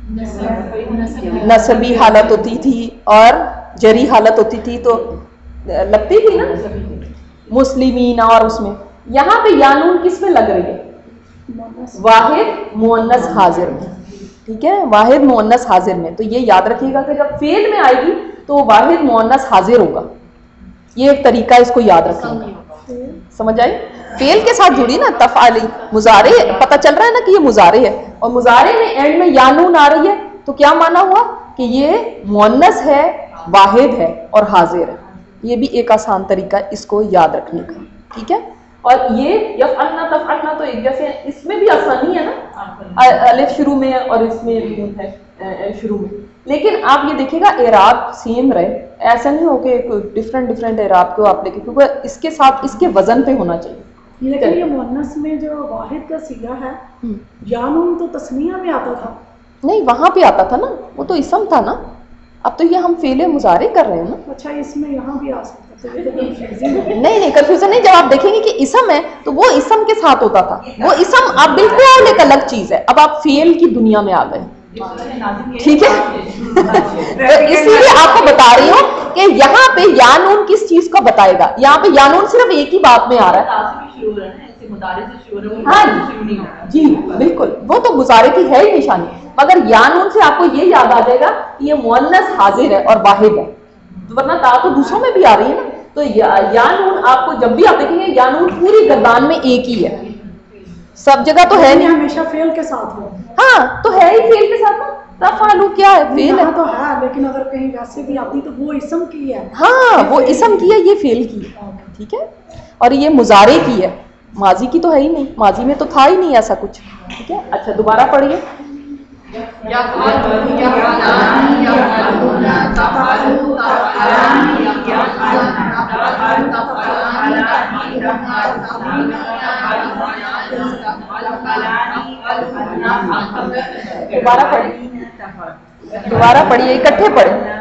[SPEAKER 1] نسبی حالت ہوتی تھی اور جری حالت ہوتی تھی, تو لگتی تھی نا مسلمین. اور اس میں یہاں پہ یا نون کس میں لگ رہی ہے, واحد مؤنث حاضر میں, ٹھیک ہے, واحد مؤنث حاضر میں. تو یہ یاد رکھیے گا کہ جب فعل میں آئے گی تو واحد مؤنث حاضر ہوگا. یہ ایک طریقہ اس کو یاد رکھنے کا, سمجھ آئی؟ فعل کے ساتھ جڑی نا تفعالی, مضارع پتہ چل رہا ہے نا کہ یہ مضارع ہے, اور مضارع میں اینڈ میں یا نون آ رہی ہے, تو کیا مانا ہوا کہ یہ مؤنث ہے, واحد ہے اور حاضر ہے. یہ بھی ایک آسان طریقہ ہے اس کو یاد رکھنے کا, ٹھیک ہے. اور یہ یفعلنا تفعلنا تو ایک جیسے, اس میں بھی آسانی ہے نا, الف شروع میں ہے اور اس میں ہے شروع میں. لیکن آپ یہ دیکھیں گا اعراب سیم رہے, ایسا نہیں ہو کہ ڈفرینٹ اعراب کو آپ لے کے, کیونکہ اس کے ساتھ اس کے وزن پہ ہونا چاہیے.
[SPEAKER 2] لیکن یہ مؤنث میں جو واحد کا صیغہ ہے, یا نون تو تثنیہ میں آتا تھا.
[SPEAKER 1] نہیں, وہاں پہ آتا تھا نا, وہ تو اسم تھا نا. اب تو یہ ہم فعل مضارع کر رہے ہیں نا.
[SPEAKER 2] اچھا اس میں یہاں بھی آ سکتا ہے.
[SPEAKER 1] نہیں کنفیوژن نہیں, جب آپ دیکھیں گے کہ اسم ہے تو وہ اسم کے ساتھ ہوتا تھا, وہ اسم اب بالکل ایک الگ چیز ہے. اب آپ فعل کی دنیا میں آ گئے, ٹھیک ہے. تو اس لیے آپ کو بتا رہی ہوں کہ یہاں پہ یا نون کس چیز کو بتائے گا. یہاں پہ یا نون صرف ایک ہی بات میں آ رہا ہے,
[SPEAKER 5] मुदारे से शुरू हो
[SPEAKER 1] हाँ
[SPEAKER 5] शुरू नहीं होगा।
[SPEAKER 1] जी बिल्कुल, वो तो मुजारे की है ही निशानी, मगर या नून से आपको ये याद आ जाएगा कि ये मुअन्नस हाजिर है और वाहिद है, वरना ता तो दूसरों में भी आ रही है ना। तो या नून आपको जब भी आप देखेंगे या नून पूरी गर्दान में एक ही है, सब जगह तो है नहीं,
[SPEAKER 2] हमेशा फेल के साथ हो।
[SPEAKER 1] हाँ तो है ही फेल के साथ ना, तफअलू क्या है, फेल है।
[SPEAKER 2] यहाँ तो है, लेकिन अगर कहीं वैसे भी आती तो वो इसम की है।
[SPEAKER 1] हाँ वो इसम की है, ये फेल की है, ठीक है। और ये मुजारे की है, माजी की तो है ही नहीं, माजी में तो था ही नहीं ऐसा कुछ, ठीक है। अच्छा दोबारा पढ़िए। दोबारा पढ़िए, इकट्ठे पढ़े।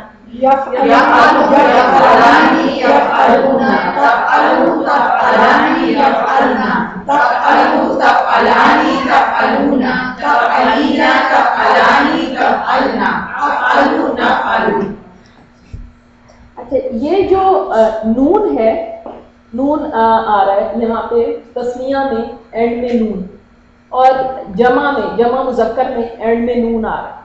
[SPEAKER 1] अच्छा ये जो नून है, नून आ रहा है यहाँ पे तस्निया में एंड में नून, और जमा में, जमा मुजक्कर में एंड में नून आ रहा है,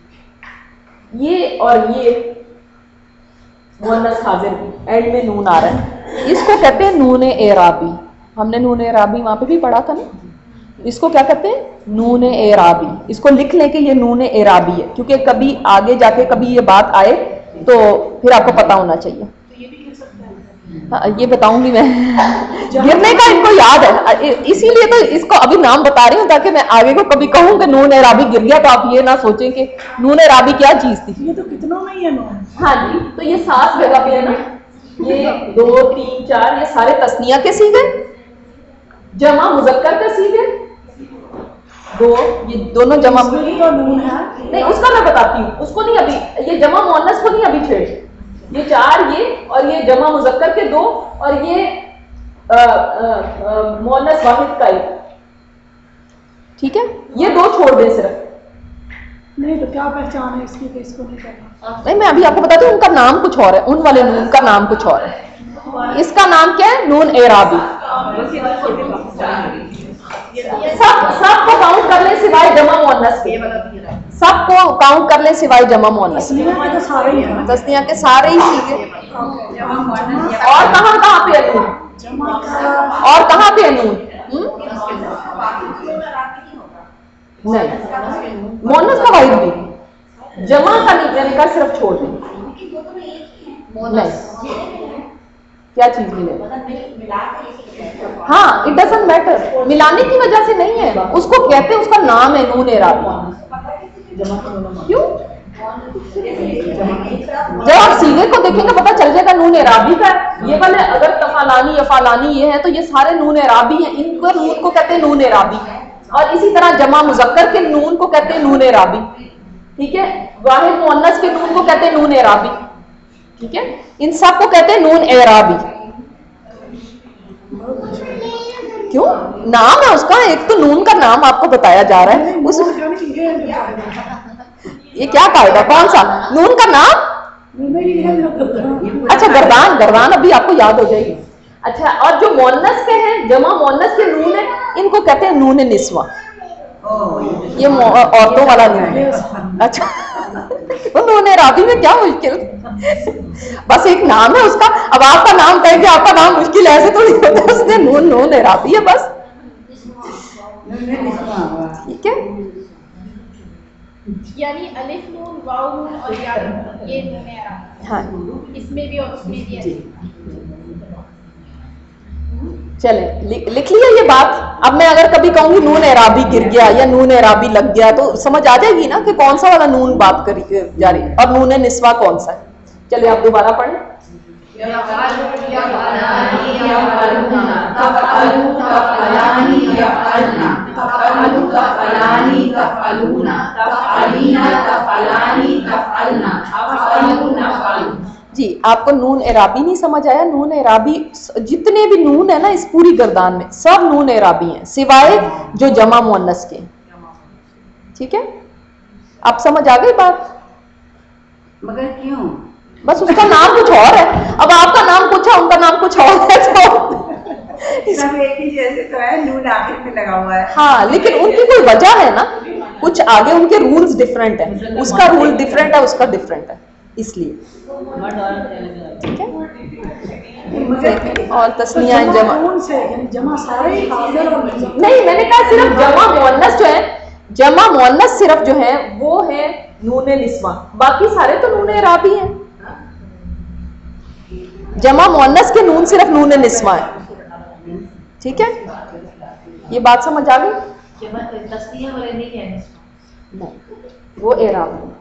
[SPEAKER 1] ये और ये मुअन्नस हाजिर में एंड में नून आ रहा है, इसको कहते हैं नून एराबी। हमने नून एराबी वहां पे भी पढ़ा था ना, इसको क्या कहते हैं, नून एराबी। इसको लिख लें कि ये नून एराबी है, क्योंकि कभी आगे जाके कभी ये बात आए तो फिर आपको पता होना चाहिए।
[SPEAKER 5] तो ये भी गिर सकता है।
[SPEAKER 1] हाँ, ये बताऊंगी मैं गिरने का इनको याद है, इसीलिए तो इसको अभी नाम बता रही हूँ ताकि मैं आगे को कभी कहूँ कि नून एराबी गिर गया तो आप ये ना सोचें कि नून एराबी क्या चीज थी।
[SPEAKER 2] ये तो कितनों में ही है नून।
[SPEAKER 1] हाँ जी, तो ये 7 जगह पे है ना, ये 2 3 4 ये सारे तस्निया के सीगे, जमा मुजक्कर के सीगे 2, ये दोनों जमा
[SPEAKER 2] तो नून है
[SPEAKER 1] नहीं, उसका मैं बताती हूँ, उसको नहीं अभी, ये जमा मुअन्नस को नहीं अभी छेड़, ये 4 ये और ये जमा मुजक्कर के 2 और ये मुअन्नस वाहिद का 1, ठीक है। ये 2 छोड़ दें सिर्फ।
[SPEAKER 2] नहीं तो क्या पहचान है इसकी कि इसको नहीं करना।
[SPEAKER 1] नहीं मैं अभी आपको बताती हूँ, उनका नाम कुछ और है, उन वाले नून का नाम कुछ और है, इसका नाम क्या है, नून एराबी। सबको काउंट कर ले सिवाय जमा मुअन्नस के, सबको काउंट कर ले सिवाय जमा मुअन्नस के,
[SPEAKER 2] तस्निया के तो सारे ही हैं।
[SPEAKER 1] तस्निया के सारे ही सीखे। और कहाँ पे है नून, और कहाँ पे है नून, नहीं मुअन्नस का वाहिद भी, जमा का नहीं, मैंने कहा सिर्फ छोड़ दें, नहीं क्या चीज मिले, हाँ इट डजंट मैटर, मिलाने की वजह से नहीं है, उसको कहते हैं, उसका नाम है नून एराबी। क्यों, जब आप सीगे को देखेंगे पता चल जाएगा नून एराबी का है। ये वाले अगर तफालानी अफालानी ये है तो ये सारे नून एराबी हैं, इनको नून को कहते हैं नून एराबी, और इसी तरह जमा मुजक्कर के नून को कहते हैं नून एराबी, ठीक है। वाहिद मुअन्नस के नून को कहते हैं नून एराबी, ठीक है। इन सब को कहते हैं नून एराबी। क्यों, नाम है उसका, एक तो नून का नाम आपको बताया जा रहा है, उस ये क्या कायदा, कौन सा नून का नाम, अच्छा गर्दान, गर्दान अभी आपको याद हो जाएगी। अच्छा और जो मुअन्नस के हैं, जमा मुअन्नस के नून है, इनको कहते हैं नून निस्वा, ये औरतों वाला नून है। अच्छा नून एराबी में क्या मुश्किल, बस एक नाम है उसका, अब आपका नाम कह के आपका नाम मुश्किल ऐसे तो नहीं होता, उसने नून एराबी है बस, ठीक है।
[SPEAKER 6] यानी अलिफ नून वाव नून और या नून, ये नून एराबी,
[SPEAKER 1] हाँ
[SPEAKER 6] इसमें भी और उसमें भी है।
[SPEAKER 1] चले लिख लिया ये बात। अब मैं अगर कभी कहूंगी नून एराबी गिर गया या नून एराबी लग गया तो समझ आ जाएगी ना कि कौन सा वाला नून बात करी जा रही है, और नून निस्वा कौन सा है। चलिए आप दोबारा पढ़ें। जी आपको नून एराबी नहीं समझ आया, नून एराबी जितने भी नून है ना इस पूरी गर्दान में सब नून एराबी हैं सिवाय जो जमा मुअन्नस के, ठीक है। आप समझ आ गई बात,
[SPEAKER 3] मगर क्यों,
[SPEAKER 1] बस उसका नाम कुछ और है, अब आपका नाम कुछ है उनका नाम कुछ और है, तो
[SPEAKER 3] सब एक ही जैसे तो है, नून आखिर में लगा हुआ है।
[SPEAKER 1] हाँ, लेकिन उनकी कोई वजह है ना, कुछ आगे उनके रूल्स डिफरेंट है, उसका रूल डिफरेंट है, उसका डिफरेंट है, इसलिए। ठीक है, और तस्निया जमा
[SPEAKER 2] कौन से यानी जमा सारे ही हाजिर और मुज़क्कर?
[SPEAKER 1] नहीं, मैंने कहा सिर्फ जमा मुअन्नस जो है, जमा मुअन्नस सिर्फ जो है वो है नूने निस्वा, बाकी सारे तो नूने इराबी हैं। जमा मुअन्नस के नून सिर्फ नूने निस्वा है। ठीक है, ये बात समझ आ गई?
[SPEAKER 4] तस्निया वाले नहीं है
[SPEAKER 1] नहीं, वो इराब है।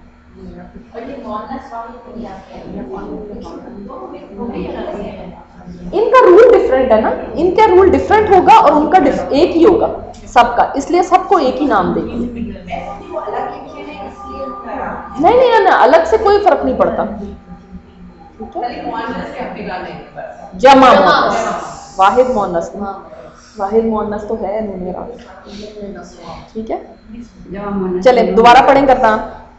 [SPEAKER 1] इनका रूल डिफरेंट है ना, इनका रूल डिफरेंट होगा और उनका एक ही होगा सबका, इसलिए सबको एक ही नाम देंगे। नहीं नहीं ना, अलग से कोई फर्क नहीं पड़ता। जमा मुअन्नस, वाहिद मुअन्नस, वाहिद मुअन्नस तो है नून इराब। ठीक है, चले दोबारा पढ़ें करता।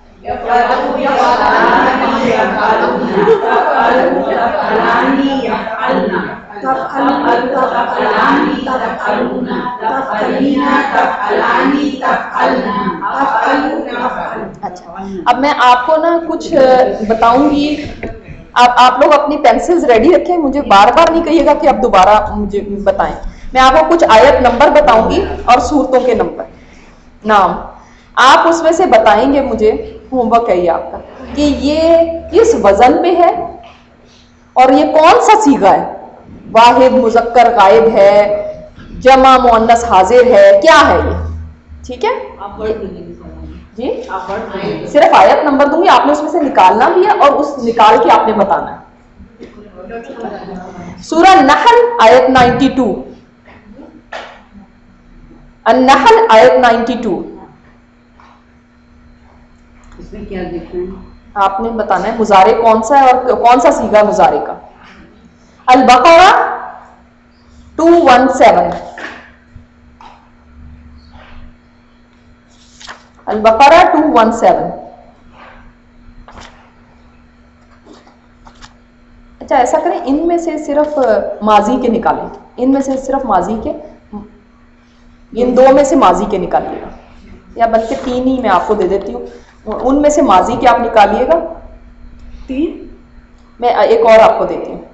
[SPEAKER 1] अच्छा, अब मैं आपको ना कुछ बताऊंगी, आप लोग अपनी पेंसिल्स रेडी रखें, मुझे बार बार नहीं कहिएगा कि आप दोबारा मुझे बताएं। मैं आपको कुछ आयत नंबर बताऊंगी और सूरतों के नंबर नाम, आप उसमें से बताएंगे, मुझे होमवर्क है ये आपका, कि ये किस वजन पे है और ये कौन सा सीगा है, वाहिद मुज़क्कर गायब है, जमा मुअन्नस हाजिर है, क्या है ये। ठीक है जी, सिर्फ आयत नंबर दूंगी, आपने उसमें से निकालना भी है और उस निकाल के आपने बताना है। सूरह नहल आयत 92, अन-नहल आयत 92,
[SPEAKER 3] इसमें क्या देखना है?
[SPEAKER 1] आपने बताना है मुजारे कौन सा है और कौन सा सीगा मुजारे का। अल-बकरा 217, अल-बकरा 217। अच्छा, ऐसा करें, इनमें से सिर्फ माजी के निकालें, इनमें से सिर्फ माजी के, इन दो में से माजी के निकालिएगा, या बल्कि तीन ही मैं आपको दे देती हूँ, उनमें से माजी के आप निकालिएगा।
[SPEAKER 2] तीन,
[SPEAKER 1] मैं एक और आपको देती हूँ,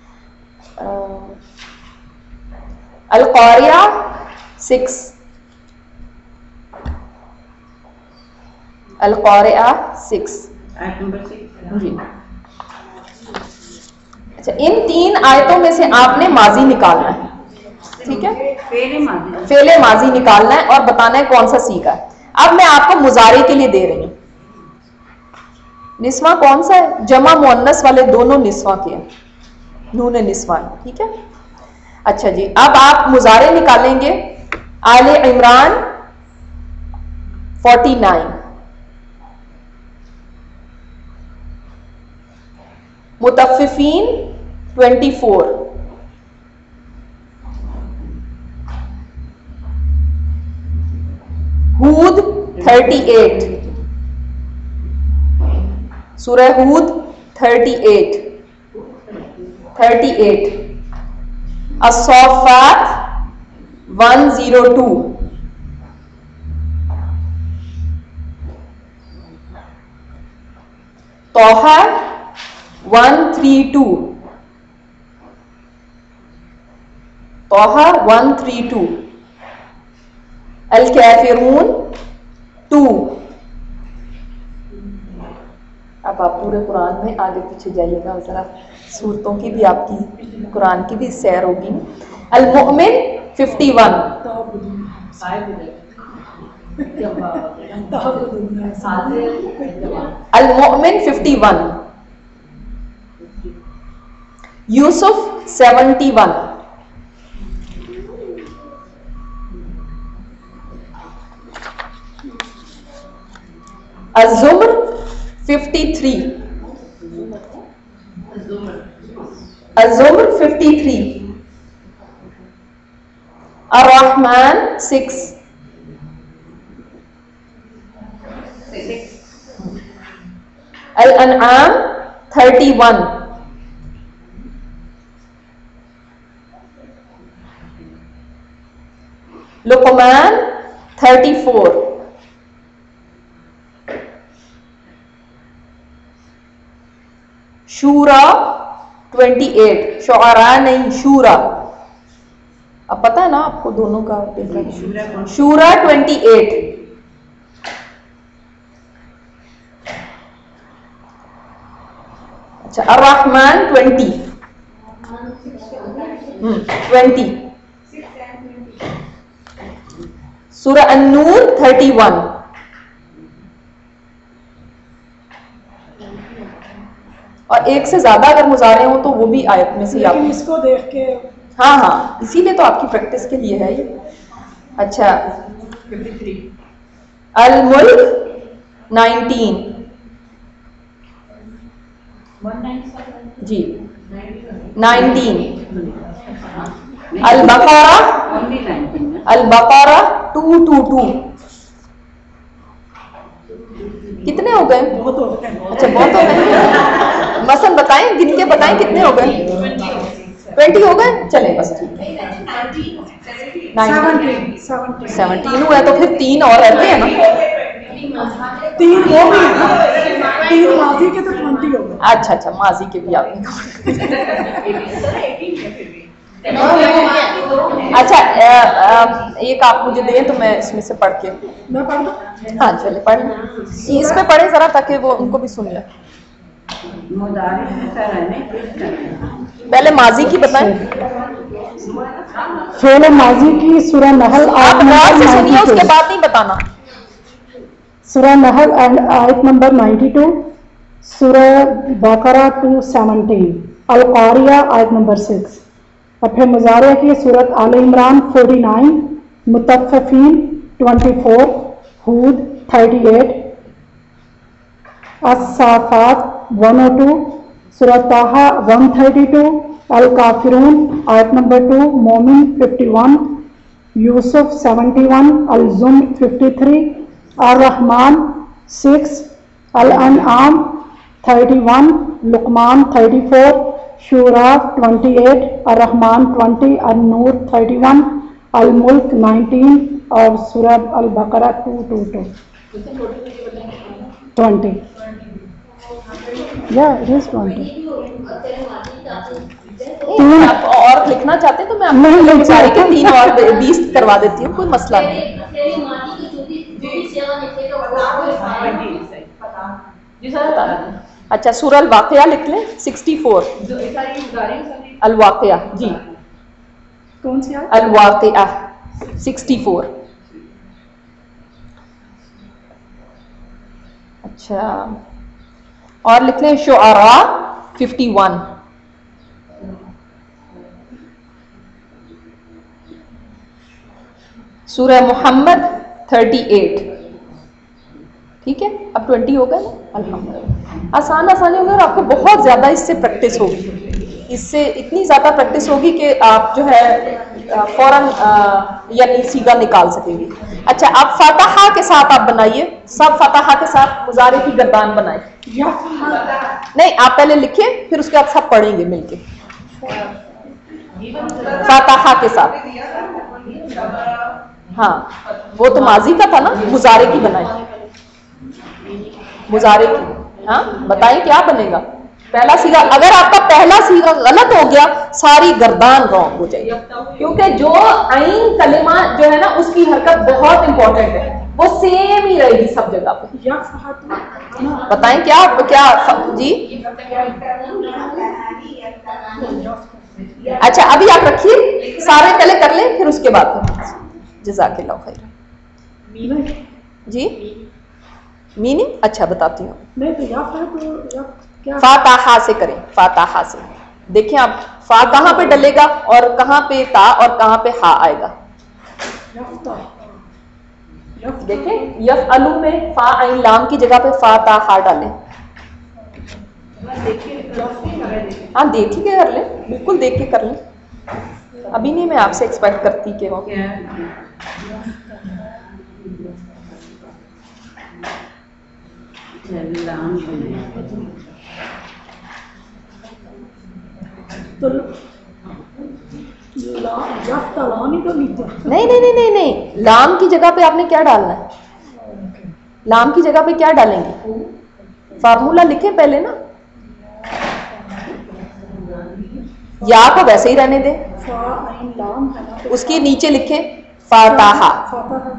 [SPEAKER 1] अल-क़ारिया 6, अल-क़ारिया 6
[SPEAKER 3] आयत नंबर 6
[SPEAKER 1] जी। अच्छा, इन तीन आयतों में से आपने माजी निकालना है। ठीक है, फेले माजी निकालना है और बताना है कौन सा सीगा है। अब मैं आपको मुजारे के लिए दे रही हूँ, निस्वा कौन सा है, जमा मुअन्नस वाले दोनों निस्वा के हैं, नून निस्वा है। ठीक है, अच्छा जी, अब आप मुजारे निकालेंगे। आले इमरान 49, मुतफ्फिफीन 24, हूद 38, सूरह हूद 38, अस्सॉफ़ात 102, तौहा 132, तौहा 132, अल-काफिरून 2। अब आप पूरे कुरान में आगे पीछे जाइएगा, जरा सूरतों की भी, आपकी कुरान की भी सैर होगी। अल-मुअमिन 51, अल-मुअमिन 51, यूसुफ 71, अज़्ज़ुम्र 53, अज़्ज़ुम्र 53, अर-रहमान 6, अल-अनआम 31, लुकमान 34, शूरा 28, शुअरा नहीं शूरा, अब पता है ना आपको दोनों का डिफरेंस। शूरा 28, अच्छा अर्रहमान 20, 20, सूरह अन-नूर 31, और एक से ज्यादा अगर मुजारे हो तो वो भी आयत में से आप
[SPEAKER 2] लेकिन इसको देख के
[SPEAKER 1] हाँ हाँ इसीलिए तो आपकी प्रैक्टिस के लिए है ये। अच्छा
[SPEAKER 5] 53,
[SPEAKER 1] अल मुल्क 19,
[SPEAKER 5] 197,
[SPEAKER 1] जी 19, अल बकरा
[SPEAKER 3] ओनली 19 ना।
[SPEAKER 1] अल बकरा 222, कितने हो गए?
[SPEAKER 2] बहुत हो गए।
[SPEAKER 1] अच्छा बहुत हो गए, मसन बताएं, गिन के बताएं कितने हो गए? 20 हो गए, चलें बस ठीक है। 17 हुआ तो फिर 3 और रहते हैं ना।
[SPEAKER 2] 3 हो गए, 3 माजी के तो 20 हो गए।
[SPEAKER 1] अच्छा अच्छा माजी के भी आपने अच्छा एक आप मुझे दें तो मैं इसमें से पढ़ के,
[SPEAKER 2] मैं पढ़ दूं?
[SPEAKER 1] हाँ चले पढ़ लें, इस पे पढ़े जरा ताकि वो उनको भी सुन ले।
[SPEAKER 3] मुदारिस में सर है नहीं,
[SPEAKER 1] पहले माजी की बताएं,
[SPEAKER 2] फेल माजी की सूरह नहल
[SPEAKER 1] आप गौर से सुनिए उसके
[SPEAKER 2] 92,
[SPEAKER 1] बाद नहीं बताना।
[SPEAKER 2] सूरह नहल आयत नंबर 92, सूरह बकरा 217, अल कारिया आयत नंबर 6, और फिर मुजारे की सूरत आल इमरान 49, मुतफ़्फ़िफ़ीन 24, हूद 38, अस-साफ़ात 102, सूरह ताहा 132, अल काफिरून आयत नंबर 2, मोमिन 51, यूसुफ 71, अल ज़ुम्र 53, अर रहमान 6, अल अनआम 31, लुकमान 34, शूरा 28, अर रहमान 20, अल नूर 31, अल मुल्क 19, और सूरह अल बकरा 222, 20, या इट इज 20।
[SPEAKER 1] आप और लिखना चाहते हैं तो मैं
[SPEAKER 2] नहीं,
[SPEAKER 1] आपको
[SPEAKER 2] लिख
[SPEAKER 1] सारे के
[SPEAKER 2] सकते।
[SPEAKER 1] 3 और 20 करवा देती हूँ, कोई मसला नहीं।
[SPEAKER 5] जी सर,
[SPEAKER 1] अच्छा सूरह अल वाक़िया लिख लें 64,
[SPEAKER 5] जो सारी मुदारिस सारी
[SPEAKER 1] अल वाक़िया जी,
[SPEAKER 2] कौन सी है?
[SPEAKER 1] अल वाक़िया 64। अच्छा और लिख लें शुअरा 51, सूरह मुहम्मद 38, ठीक है। अब 20 हो गए ना, अल्हम्दुलिल्लाह आसान आसानी होगी और आपको बहुत ज़्यादा इससे प्रैक्टिस होगी, इससे इतनी ज़्यादा प्रैक्टिस होगी कि आप जो है फौरन यानी सीधा निकाल सकेंगे। अच्छा आप फातहा के साथ आप बनाइए, सब फातहा के साथ मुजारे की गर्दान बनाए। नहीं आप पहले लिखिए फिर उसके बाद सब पढ़ेंगे मिलके फातहा के साथ। हाँ वो तो माजी का था ना, मुजारे की बनाए, मुजारे की। हाँ बताइए क्या बनेगा पहला सीगा। अगर आपका पहला सीगा गलत हो गया सारी गर्दान रॉन्ग हो जाएगी, क्योंकि जो आइन कलिमा जो है ना उसकी हरकत बहुत इंपॉर्टेंट है, वो सेम ही रहेगी सब जगह पे। बताएं क्या क्या जी। अच्छा अभी आप रखिए सारे पहले कर लें फिर उसके बाद जज़ाकिल्लाह खैर जी। मीनिंग अच्छा बताती हूँ,
[SPEAKER 2] नहीं तो या फिर तो या क्या?
[SPEAKER 1] फातहा से करें, फातहा से देखिए आप फा कहाँ पे डलेगा और कहाँ पे ता और कहाँ पे हा आएगा। देखें यफ अलू में फा आइन लाम की जगह पे फा ता हा डालें। हाँ देख के कर लें, बिल्कुल देख के कर लें, अभी नहीं मैं आपसे एक्सपेक्ट करती कि वो
[SPEAKER 2] तो यफ्तलानी तो नीचे।
[SPEAKER 1] नहीं नहीं नहीं नहीं नहीं, लाम की जगह पे आपने क्या डालना है, लाम की जगह पे क्या डालेंगे, फार्मूला लिखे पहले ना, या को वैसे ही रहने दें,
[SPEAKER 2] फा आइन लाम है ना, तो
[SPEAKER 1] उसके नीचे लिखे फाताहा।
[SPEAKER 2] फातहा।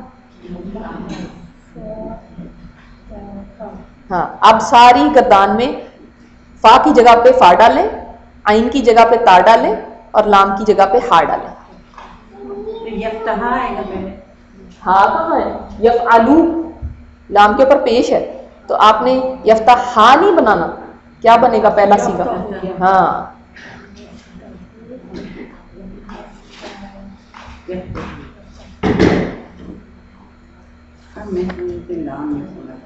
[SPEAKER 1] हाँ, अब सारी गर्दान में फा की जगह पे फा डालें, आइन की जगह पे ता डालें और लाम की जगह पे हा डालें।
[SPEAKER 3] यफ्तहा आएगा पहले,
[SPEAKER 1] हा कहाँ है, यफ आलू लाम के ऊपर पेश है, तो आपने यफ्ता हा नहीं बनाना, क्या बनेगा पहला सीगा, हाँ
[SPEAKER 3] अब मैं तो नाम नहीं सुना।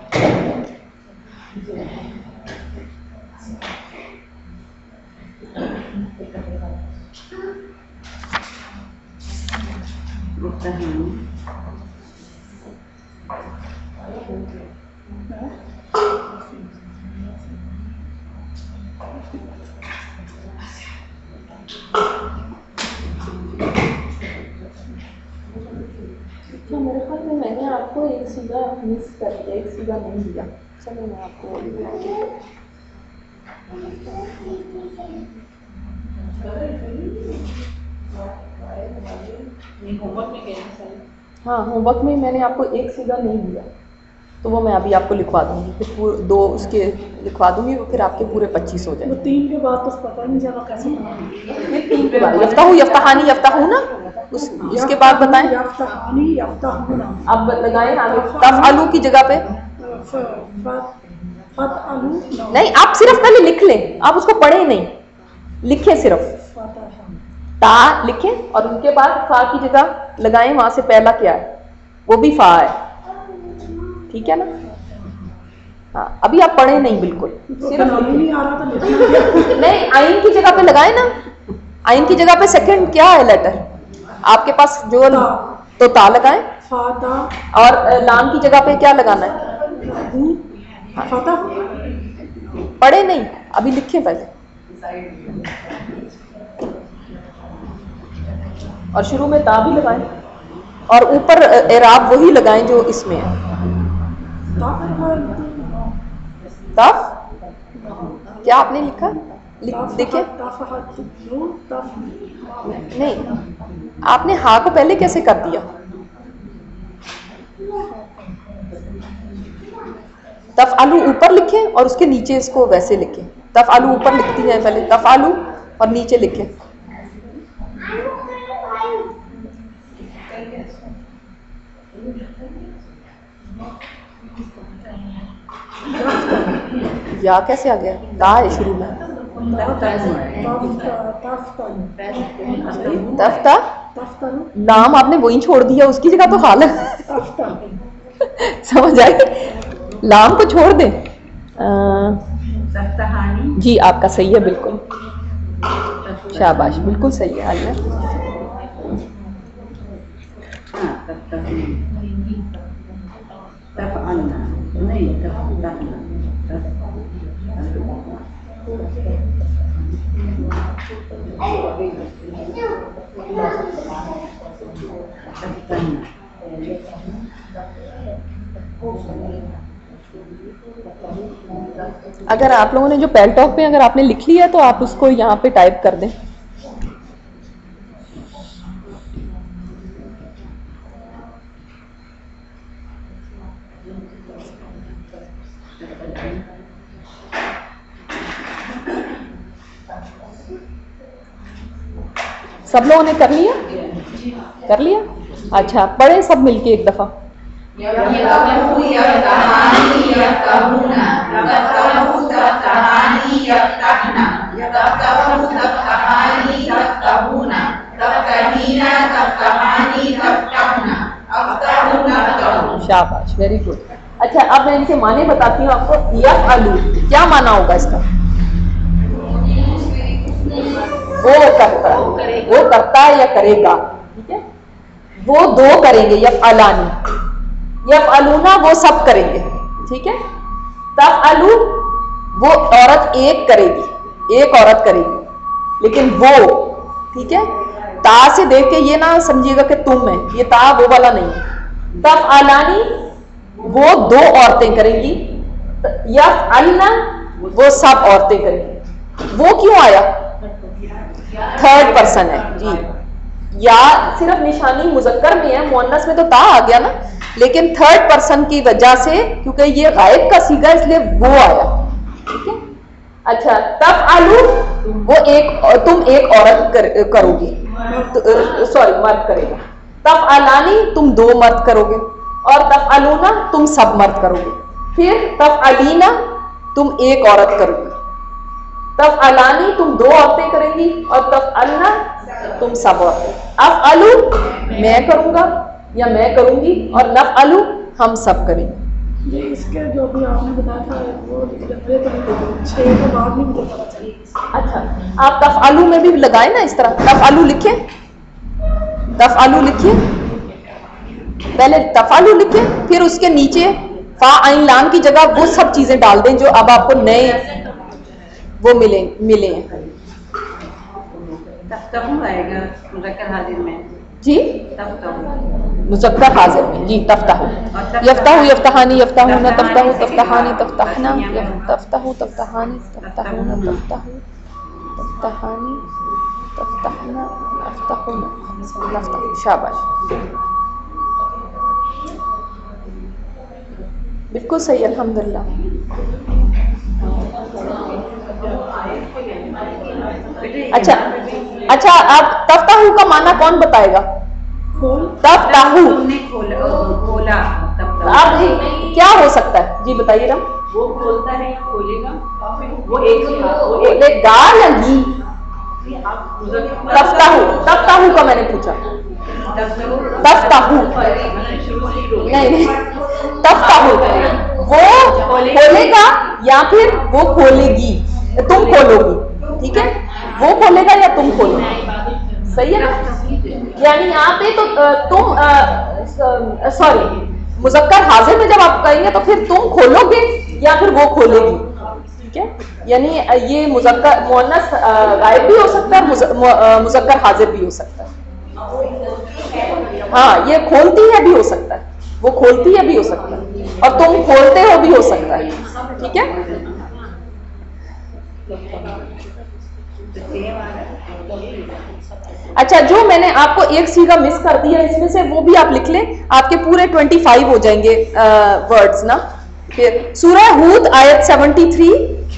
[SPEAKER 1] अच्छा, मेरे ख्याल में मैंने आपको एक सीधा मिस कर दिया, एक सीधा नहीं दिया। चलो मैं आपको
[SPEAKER 5] होमवर्क में कह रहे हैं।
[SPEAKER 1] हाँ, होमवर्क में मैंने आपको एक सीधा नहीं दिया, तो वो मैं अभी आपको लिखवा दूंगी, फिर दो उसके लिखवा दूंगी, वो फिर आपके पूरे 25 हो
[SPEAKER 2] वो
[SPEAKER 1] जाएंगे।
[SPEAKER 2] 3 के बाद तो पता नहीं चला कैसे बनाना।
[SPEAKER 1] फिर 3 के बाद यफ्ताहू यफ्ताहानी यफ्ताहू ना, उसके बाद बताएं।
[SPEAKER 2] यफ्तहानी यफ्तहूना।
[SPEAKER 1] अब लगाएं आगे, तफ़अलू की जगह पे
[SPEAKER 2] फतअलू
[SPEAKER 1] नहीं, आप सिर्फ पहले लिख लें, आप उसको पढ़े नहीं, लिखें सिर्फ, ता लिखें और उनके बाद फा की जगह लगाएं, वहां से पहला क्या है, वो भी फा है, ठीक है ना। हाँ, अभी आप पढ़े नहीं बिल्कुल, सिर्फ
[SPEAKER 2] नहीं आ रहा था।
[SPEAKER 1] नहीं, आइन की जगह पे लगाए ना, आइन की जगह पे सेकंड क्या है लेटर आपके पास, जो तो ता लगाएं,
[SPEAKER 2] फाता
[SPEAKER 1] और लाम की जगह पे क्या लगाना है,
[SPEAKER 2] फाता
[SPEAKER 1] पढ़े नहीं, अभी लिखें पहले, और शुरू में ता भी लगाएं और ऊपर एराब वही लगाएं जो इसमें है। तफ क्या आपने लिखा, देखिए नहीं, आपने हा को पहले कैसे कर दिया, तफ आलू ऊपर लिखें और उसके नीचे इसको वैसे लिखें, तफ आलू ऊपर लिखती हैं पहले, तफ आलू और नीचे लिखें। या कैसे आ गया, ता है शुरू में, तफ्ता नाम आपने वही छोड़ दिया, उसकी जगह तो हाल है। समझ आए, लाम को छोड़ दें। जी आपका सही है, बिल्कुल शाबाश, बिल्कुल सही है, हाल में अगर आप लोगों ने जो पेल टॉक पे अगर आपने लिख लिया तो आप उसको यहाँ पे टाइप कर दें। सब लोगों ने कर लिया, कर लिया, अच्छा पढ़े सब मिलके एक दफा। शाबाश, वेरी गुड। अच्छा अब मैं इनके माने बताती हूँ आपको। यफ़अलू क्या माना होगा इसका, वो करता है या करेगा, ठीक है। वो दो करेंगे, यफ़अलानी, यफ़अलूना वो सब करेंगे, ठीक है। तफ़अलू वो औरत एक करेगी, एक औरत करेगी, लेकिन वो, ठीक है। ता से देख के ये ना समझिएगा कि तुम है, ये ता वो वाला नहीं है। तफ़अलानी वो दो औरतें करेंगी, यफ़अलना वो सब औरतें करेंगी। वो क्यों आया? थर्ड पर्सन है जी। या सिर्फ निशानी मुज़क्कर में है, मुअन्नस में तो ता आ गया ना, लेकिन थर्ड पर्सन की वजह से, क्योंकि ये गायब का सीगा इसलिए वो आया। ठीक है। अच्छा, तफ़अलू वो तुम एक औरत करोगी, सॉरी मर्द करेगा। तफ़अलानी तुम दो मर्द करोगे, और तफ़अलूना तुम सब मर्द करोगे। फिर तफ़अलीना तुम एक औरत करोगे, तफ़अलानी तुम दो औरतें करेंगी, और तफ़अलना तुम सब औरतें। अफ़अलू मैं करूंगा या मैं करूंगी, और नफ़अलू हम सब करेंगे।
[SPEAKER 2] ये इसके जो भी आपने बताया था वो छः के बाद नहीं मुझे पता चली।
[SPEAKER 1] अच्छा, आप तफ़अलू में भी लगाए ना इस तरह, तफ़अलू लिखे, तफ़अलू लिखिए, पहले तफ़अलू लिखे, फिर उसके नीचे फा आइन लाम की जगह वो सब चीजें डाल दें जो अब आपको नए वो मिले हैं।
[SPEAKER 3] तब आएगा मुज़क्कर हाजिर में
[SPEAKER 1] जी,
[SPEAKER 3] तब
[SPEAKER 1] मुज़क्कर हाजिर में जी। तफ्ताहु, यफ्ताहु, यफ्ताहानी, यफ्ताहुना, तफ्ताहु, तफ्ताहानी, तफ्ताहना, तफ्ताहु, तफ्ताहानी, तफ्ताहुना, तफ्ताहु, तफ्ताहानी, तफ्ताहना, तफ्ताहुना, तफ्ताहु। शाबाश, बिल्कुल सही, अल्हम्दुलिल्लाह। अच्छा अच्छा, अब तफ्ताहु का माना कौन बताएगा? तफ्ताहु
[SPEAKER 3] तुमने खोला
[SPEAKER 1] अब क्या हो सकता है जी, बताइए ना।
[SPEAKER 5] वो खोलता है या खोलेगा, वो एक
[SPEAKER 1] खोलेगा या गी? तफ्ताहु, तफ्ताहु का मैंने पूछा, तफ्ताहु नहीं, तफ्ताहु वो खोलेगा या फिर वो खोलेगी, तुम खोलोगी। ठीक है, वो खोलेगा या तुम खोलोगी, सही है ना। यानी यहाँ पे तो तुम सॉरी मुज़क्कर हाजिर में जब आप कहेंगे तो फिर तुम खोलोगे या फिर वो खोलेगी। ठीक है, यानी ये मुज़क्कर मुअन्नस गायब भी हो सकता है, मुज़क्कर हाजिर भी हो सकता है। हाँ, ये खोलती है भी हो सकता है, वो खोलती है भी हो सकता है, और तुम खोलते हो भी हो सकता है। ठीक है। अच्छा, जो मैंने आपको एक सीगा मिस कर दिया इसमें से वो भी आप लिख लें, आपके पूरे 25 हो जाएंगे वर्ड्स ना। फिर सूरह हूद आयत 73,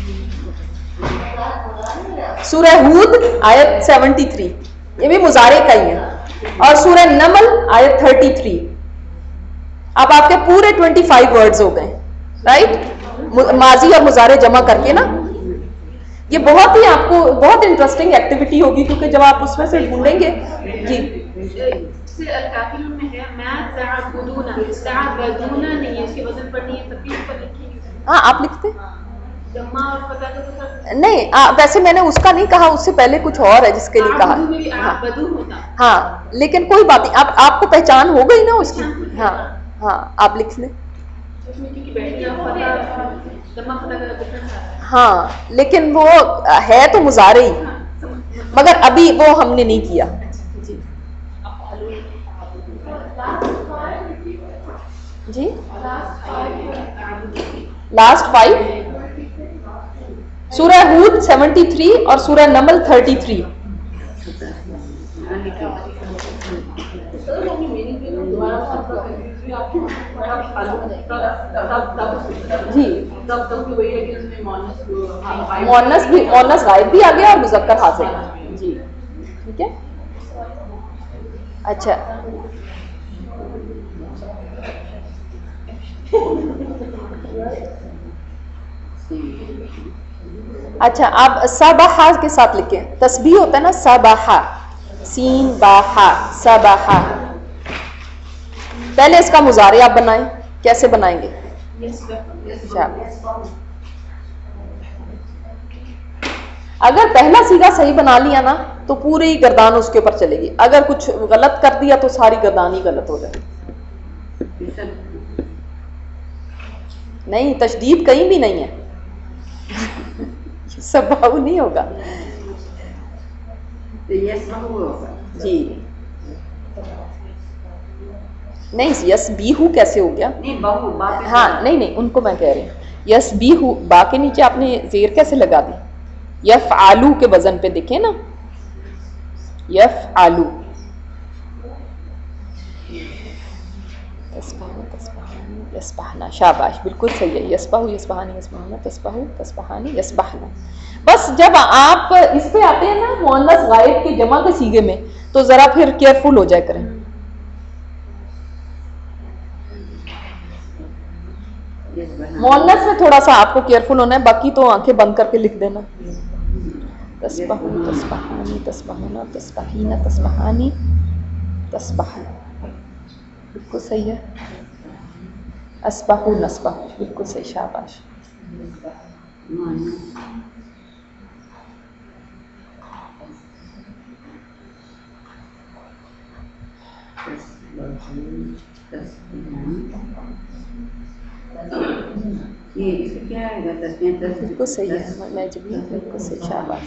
[SPEAKER 1] सूरह हूद आयत 73 ये भी मुजारे का ही है, और सूरह नमल आयत 33। अब आपके पूरे 25 वर्ड्स हो गए, राइट, माजी और मुजारे जमा करके ना। ये बहुत ही आपको बहुत इंटरेस्टिंग एक्टिविटी होगी, क्योंकि जब आप उसमें से ढूंढेंगे जी।
[SPEAKER 6] अल-काफिरून में है मा तअबुदूना, तअबुदूना नहीं है, इसके वजन पर नहीं है, तकलीफ पर लिखी है।
[SPEAKER 1] हाँ, आप लिखते
[SPEAKER 6] जम्मा और फतह के साथ
[SPEAKER 1] नहीं, वैसे मैंने उसका नहीं कहा, उससे पहले कुछ और है जिसके लिए कहा।
[SPEAKER 6] आबुदू में भी आबदू होता।
[SPEAKER 1] हाँ, लेकिन कोई बात नहीं, आपको पहचान हो गई ना उसकी। हाँ हाँ, आप लिख लें।
[SPEAKER 6] उसमें क्योंकि बैठिया फतह जम्मा फतह का डिफरेंस आता है।
[SPEAKER 1] हाँ, लेकिन वो है तो मुजारे ही, मगर अभी वो हमने नहीं किया जी। लास्ट 5 सूरह हूद 73 और सूरह नमल 33। जी, मुअन्नस भी, मुअन्नस गायब भी आ गया और मुज़क्कर हाज़िर जी। ठीक है। अच्छा, अच्छा, आप सबहा के साथ लिखें, तस्बीह होता है ना, सबहा, सीन बाहा, सबहा। पहले इसका मुजारे आप बनाएं, कैसे बनाएंगे? अगर पहला सीगा सही बना लिया ना तो पूरी गर्दान उसके ऊपर चलेगी, अगर कुछ गलत कर दिया तो सारी गर्दान ही गलत हो जाएगी। नहीं, तशदीद कहीं भी नहीं है सब नहीं होगा।
[SPEAKER 3] तो ये सब होगा।
[SPEAKER 1] جی نہیں یس بی ہو کیسے ہو گیا؟
[SPEAKER 3] نہیں بہو باپ
[SPEAKER 1] ہاں نہیں نہیں ان کو میں کہہ رہی ہوں یس بی ہو با کے نیچے آپ نے زیر کیسے لگا دی؟ یف آلو کے وزن پہ دیکھیں نا یف آلو یسبحنا شاباش بالکل صحیح ہے یسبحو یسبحانی یسبحنا تسبحو تسبحانی یسبحنا. بس جب آپ اس پہ آتے ہیں نا مؤنث غائب کے جمع کے صیغے میں تو ذرا پھر کیئرفل ہو جائے کریں. مؤنث میں تھوڑا سا آپ کو کیئرفل ہونا ہے باقی تو آنکھیں بند کر کے لکھ دینا تسبحو تسبحانی تسبحنا تسبحینا تسبحانی تسبحنا بالکل صحیح ہے. اسبحو نسبحو بالکل صحیح شاباش. بالکل صحیح ہے میں جب بالکل صحیح شاباش.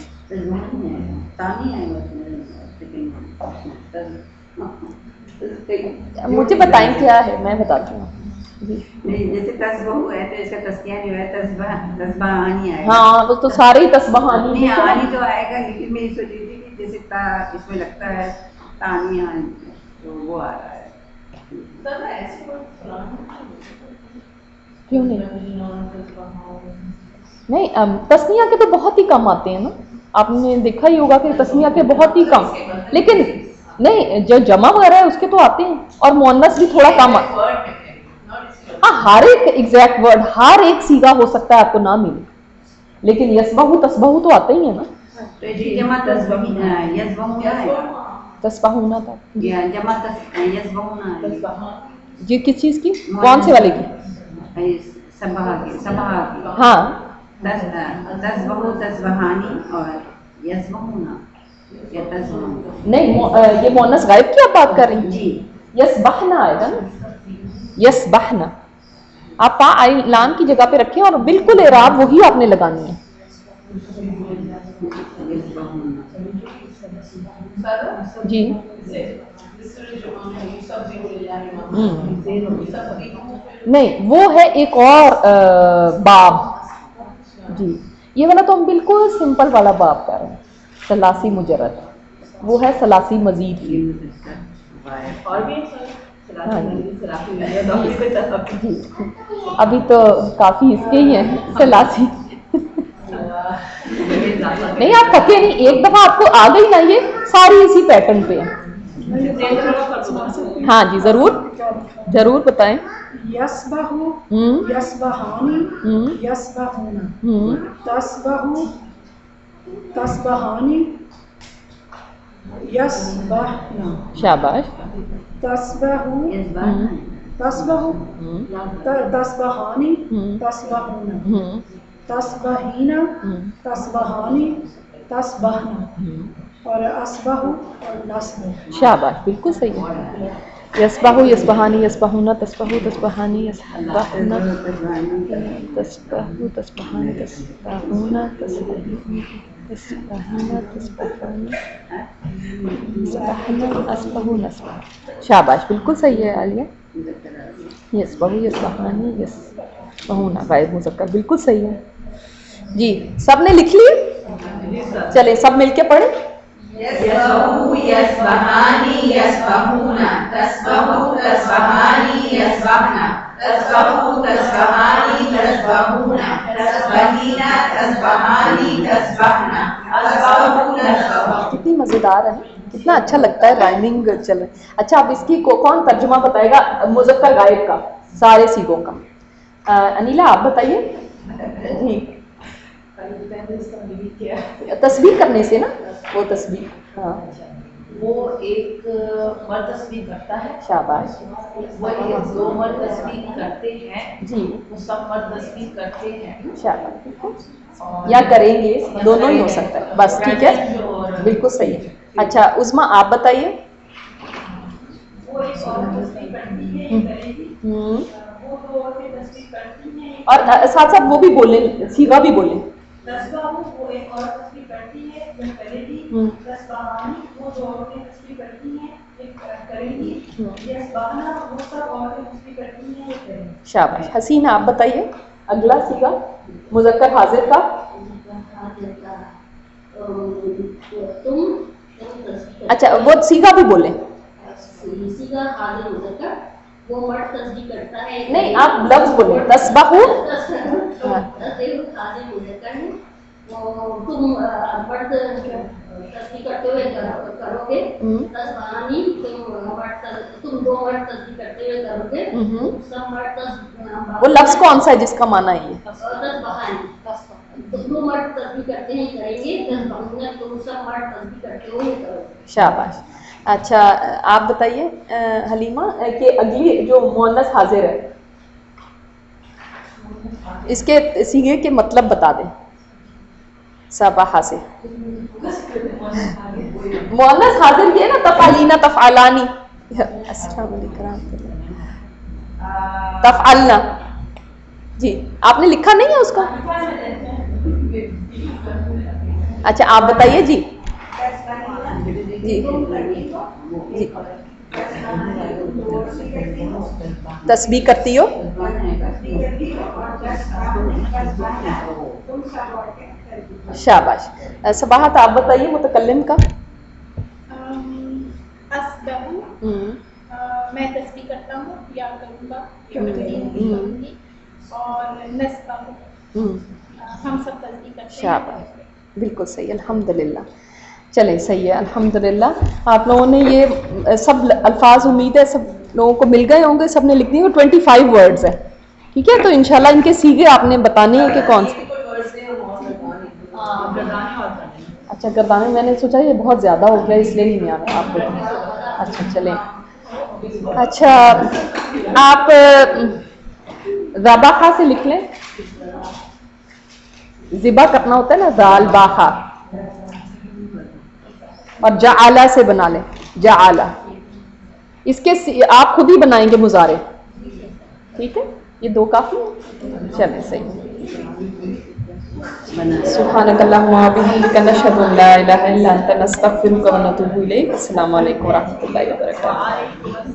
[SPEAKER 1] مجھے بتائیں کیا ہے میں بتاتی ہوں.
[SPEAKER 3] جیسے تصبح ہے تو اس کا تسکیہ نہیں ہوا ہے تسبحانی آئے گا.
[SPEAKER 1] ہاں تو سارے ہی تسبحانی
[SPEAKER 3] نہیں آنی تو آئے گا لیکن میں سوچ رہی تھی کہ جیسے تا اس میں لگتا ہے تانی آنی تو وہ آ رہا ہے.
[SPEAKER 1] کیوں نہیں تسنیہ کے تو بہت ہی کم آتے ہیں نا آپ نے دیکھا ہی ہوگا کہ تسنیہ کے بہت ہی کم لیکن نہیں جو جمع وغیرہ ہے اس کے تو آتے ہیں اور مؤنث بھی تھوڑا کم آتا ہے. ہاں ہر ایک ایگزیکٹ ورڈ ہر ایک سیگا ہو سکتا ہے آپ کو نہ ملے لیکن یسبحو تسبحو تو آتے ہی ہے نا.
[SPEAKER 3] تو جمع تسبحینا یسبحونا ہے
[SPEAKER 1] تسبحونا تھا
[SPEAKER 3] جمع یسبحونا
[SPEAKER 1] جی کس چیز کی کون سے والے کی؟
[SPEAKER 3] سبحہ کی
[SPEAKER 1] ہاں
[SPEAKER 3] تسبحو تسبحانی اور یسبحونا یا تسبحونا
[SPEAKER 1] نہیں یہ مؤنث غائب کی آپ بات کر رہی ہیں.
[SPEAKER 3] جی
[SPEAKER 1] یسبحنا آئے گا نا یسبحنا آپ پا آئی لام کی جگہ پہ رکھیں اور بالکل اعراب وہی آپ نے لگانی ہے. جی نہیں وہ ہے ایک اور باب جی یہ والا تو ہم بالکل سمپل والا باب کر رہے ہیں ثلاثی مجرد وہ ہے ثلاثی مزید کی. جی ابھی تو کافی اس کے ہی ہیں ثلاثی نہیں آپ تھکے نہیں ایک دفعہ آپ کو آ گئی نا یہ ساری اسی پیٹرن پہ ہیں. ہاں جی ضرور ضرور بتائیں.
[SPEAKER 2] یسبحو یسبحانی یسبحونا تسبحو تسبحانی یسبحنا
[SPEAKER 1] شاباش.
[SPEAKER 2] تسبحو تسبحو تسبحانی تسبحونا تسبحینا تسبحانی تسبحنا اور اسبحو اور نسبح.
[SPEAKER 1] شاباش بالکل صحیح ہے. یسبحو یسبحانی یسبحونا تسبحو تسبحانی یسبحنا تسبحو تسبحانی تسبحونا تسبحنا تسبحانی اسبحو نسبح. شاباش بالکل صحیح ہے عالیہ. یسبحو یسبحانی یسبحونا غائب مذکر بالکل صحیح ہے. جی سب نے لکھ لی؟ چلیں سب مل کے پڑھیں.
[SPEAKER 7] یسبحو یسبحانی یسبحونا تسبحو تسبحانی یسبحنا تسبحو تسبحانی تسبحونا تسبحینا تسبحانی تسبحنا اسبحو نسبح.
[SPEAKER 1] کتنی مزیدار ہے کتنا اچھا لگتا ہے رائمنگ چل رہی. اچھا اب اس کی کون ترجمہ بتائے گا مذکر غائب کا سارے سیغوں کا؟ انیلا آپ بتائیے. جی تسبیح کرنے سے نا وہ تسبیح ہاں
[SPEAKER 4] وہ ایک مرد تسبیح کرتا ہے.
[SPEAKER 1] شاباش.
[SPEAKER 4] وہ دو مرد تسبیح کرتے ہیں
[SPEAKER 1] جی
[SPEAKER 4] وہ سب مرد تسبیح کرتے ہیں
[SPEAKER 1] شاباش یا کریں گے دونوں ہی ہو سکتا ہے بس ٹھیک ہے بالکل صحیح ہے. اچھا عظمیٰ آپ بتائیے.
[SPEAKER 6] وہ ایک عورت تسبیح کرتی ہے کرے گی وہ دو عورتیں تسبیح کرتی ہیں
[SPEAKER 1] اور ساتھ ساتھ وہ بھی بولیں سیغہ بھی بولیں.
[SPEAKER 6] تسبحو وہ ایک عورت تسبیح کرتی ہے یا کرے گی تسبحانی وہ دو عورتیں تسبیح
[SPEAKER 1] शाबाश। हसीना आप बताइए अगला सीगा मुज़क्कर हाजिर का। अच्छा वो सीगा भी बोले।
[SPEAKER 8] सीगा हाजिर मुज़क्कर, वो मर्द तस्बीह करता है।
[SPEAKER 1] नहीं आप लफ्ज बोले तस्बहू।
[SPEAKER 8] हाजिर मुज़क्कर है, वो तुम मर्द तस्बीह करते हुए करोगे। तस्बानी तुम दो मर्द तस्बीह करते हुए करोगे। सब मर्द
[SPEAKER 1] वो लफ्ज कौन सा है जिसका माना है ये?
[SPEAKER 8] तस्बानी दो मर्द तस्बीह करते हैं करेंगे। तस्बानी तुम सब मर्द तस्बीह करते हुए करोगे।
[SPEAKER 1] शाबाश। अच्छा आप बताइए हलीमा कि अगली जो मुअन्नस हाजिर है इसके सीगे के मतलब बता दें सबाहा से। मुअन्नस हाजिर की है ना तफअलीना तफअलानी। अस्सलाम वालेकुम तफअलना जी आपने लिखा नहीं है उसका? अच्छा आप बताइए जी। जी जी तस्बीह करती हो। शाबाश। सबाहत आप बताइए मुतकल्लिम का।
[SPEAKER 6] अस्बहू मैं तस्बीह करता हूँ या करूँगा करूँगी। और नस्बहू हम सब तस्बीह करते हैं।
[SPEAKER 1] शाबाश बिल्कुल सही अल्हम्दुलिल्लाह। चलें सही है अल्हम्दुलिल्लाह। आप लोगों ने ये सब अल्फाज उम्मीद है सब लोगों को मिल गए होंगे, सब ने लिख दिए। 25 वर्ड्स है ठीक है। तो इंशाल्लाह इनके सीगे आपने बताने हैं कि कौन से। अच्छा गर्दाने मैंने सोचा ये बहुत ज़्यादा हो गया इसलिए नहीं आ रहा आपको। अच्छा चलें। अच्छा आप ज़बाहा से लिख लें। ज़िबा करना होता है ना दाल बाहा। और जाआला से बना लें जाआला। इसके आप खुद ही बनाएंगे मुजारे ठीक है। ये दो काफ़ी है। चलें सही। सुब्हानकल्लाहुम्मा व बिहम्दिका नशहदु अन ला इलाहा इल्ला अंता नस्तगफिरुका व नतूबु इलैक। अस्सलामु अलैकुम व रहमतुल्लाहि व बरकातुहू।